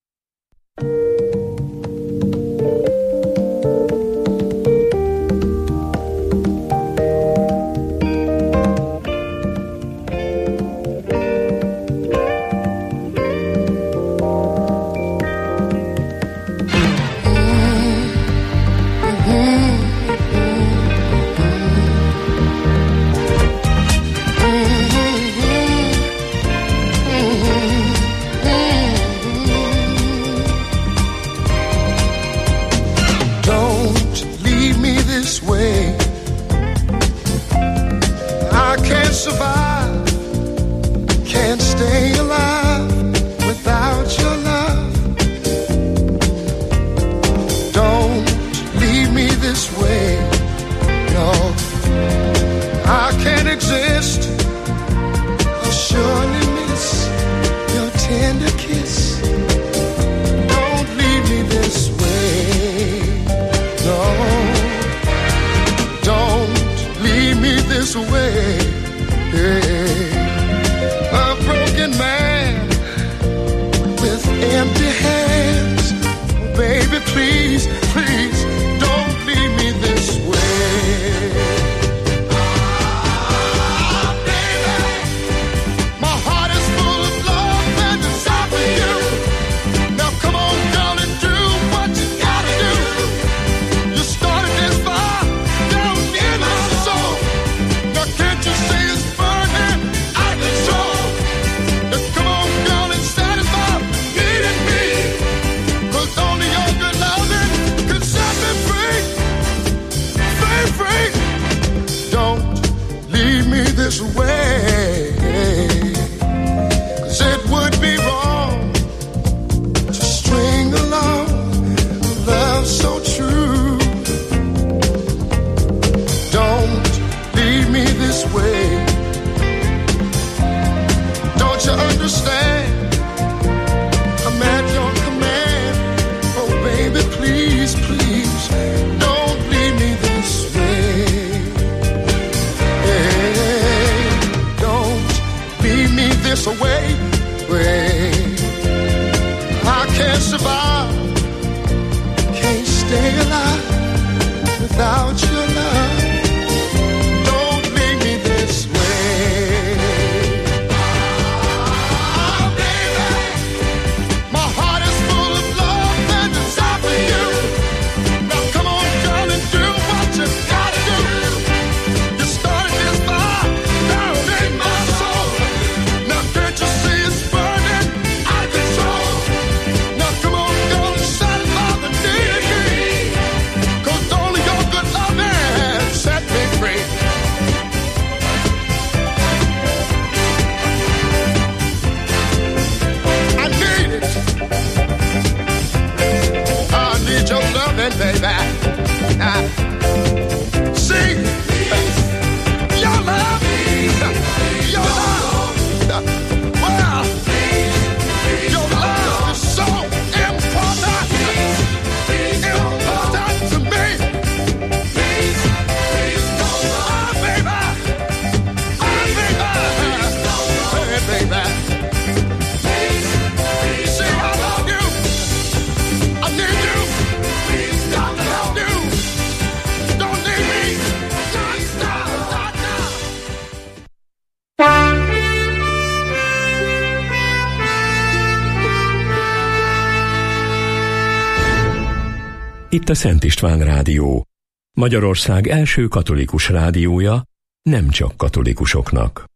Survive, can't stay alive without your love. Don't leave me this way, no, I can't exist. I'll surely miss your tender kiss. Don't leave me this way, no, don't leave me this way. A broken man with empty hands. Baby, please, please, don't leave me this way. Ah, baby, my heart is full of love and desire for you. Now come on, darling, do what you gotta do. You started this fire down in my soul. Now can't you see it's this way, 'cause it would be wrong to string along love so true. Don't leave me this way. Don't you understand? I'm at your command. Oh baby, please, please, don't leave me this way. This away, way. I can't survive, can't stay alive without your love. Don't leave me this way. Oh, baby, my heart is full of love and desire for you. Now come on, darling, do what you gotta do. You started this fire down in my soul. Can't you see it's burning out of control? Now come on, girl, and satisfy the need in me. 'Cause only your good love has set me free. I need it. I need your loving, baby. I see your love, your love. Well, your love is so important, important to me. Oh, baby, oh, baby, hey, baby. See, I love you, I need you, got to love you. Don't leave me, not now, not now. Itt a Szent István Rádió, Magyarország első katolikus rádiója, nem csak katolikusoknak.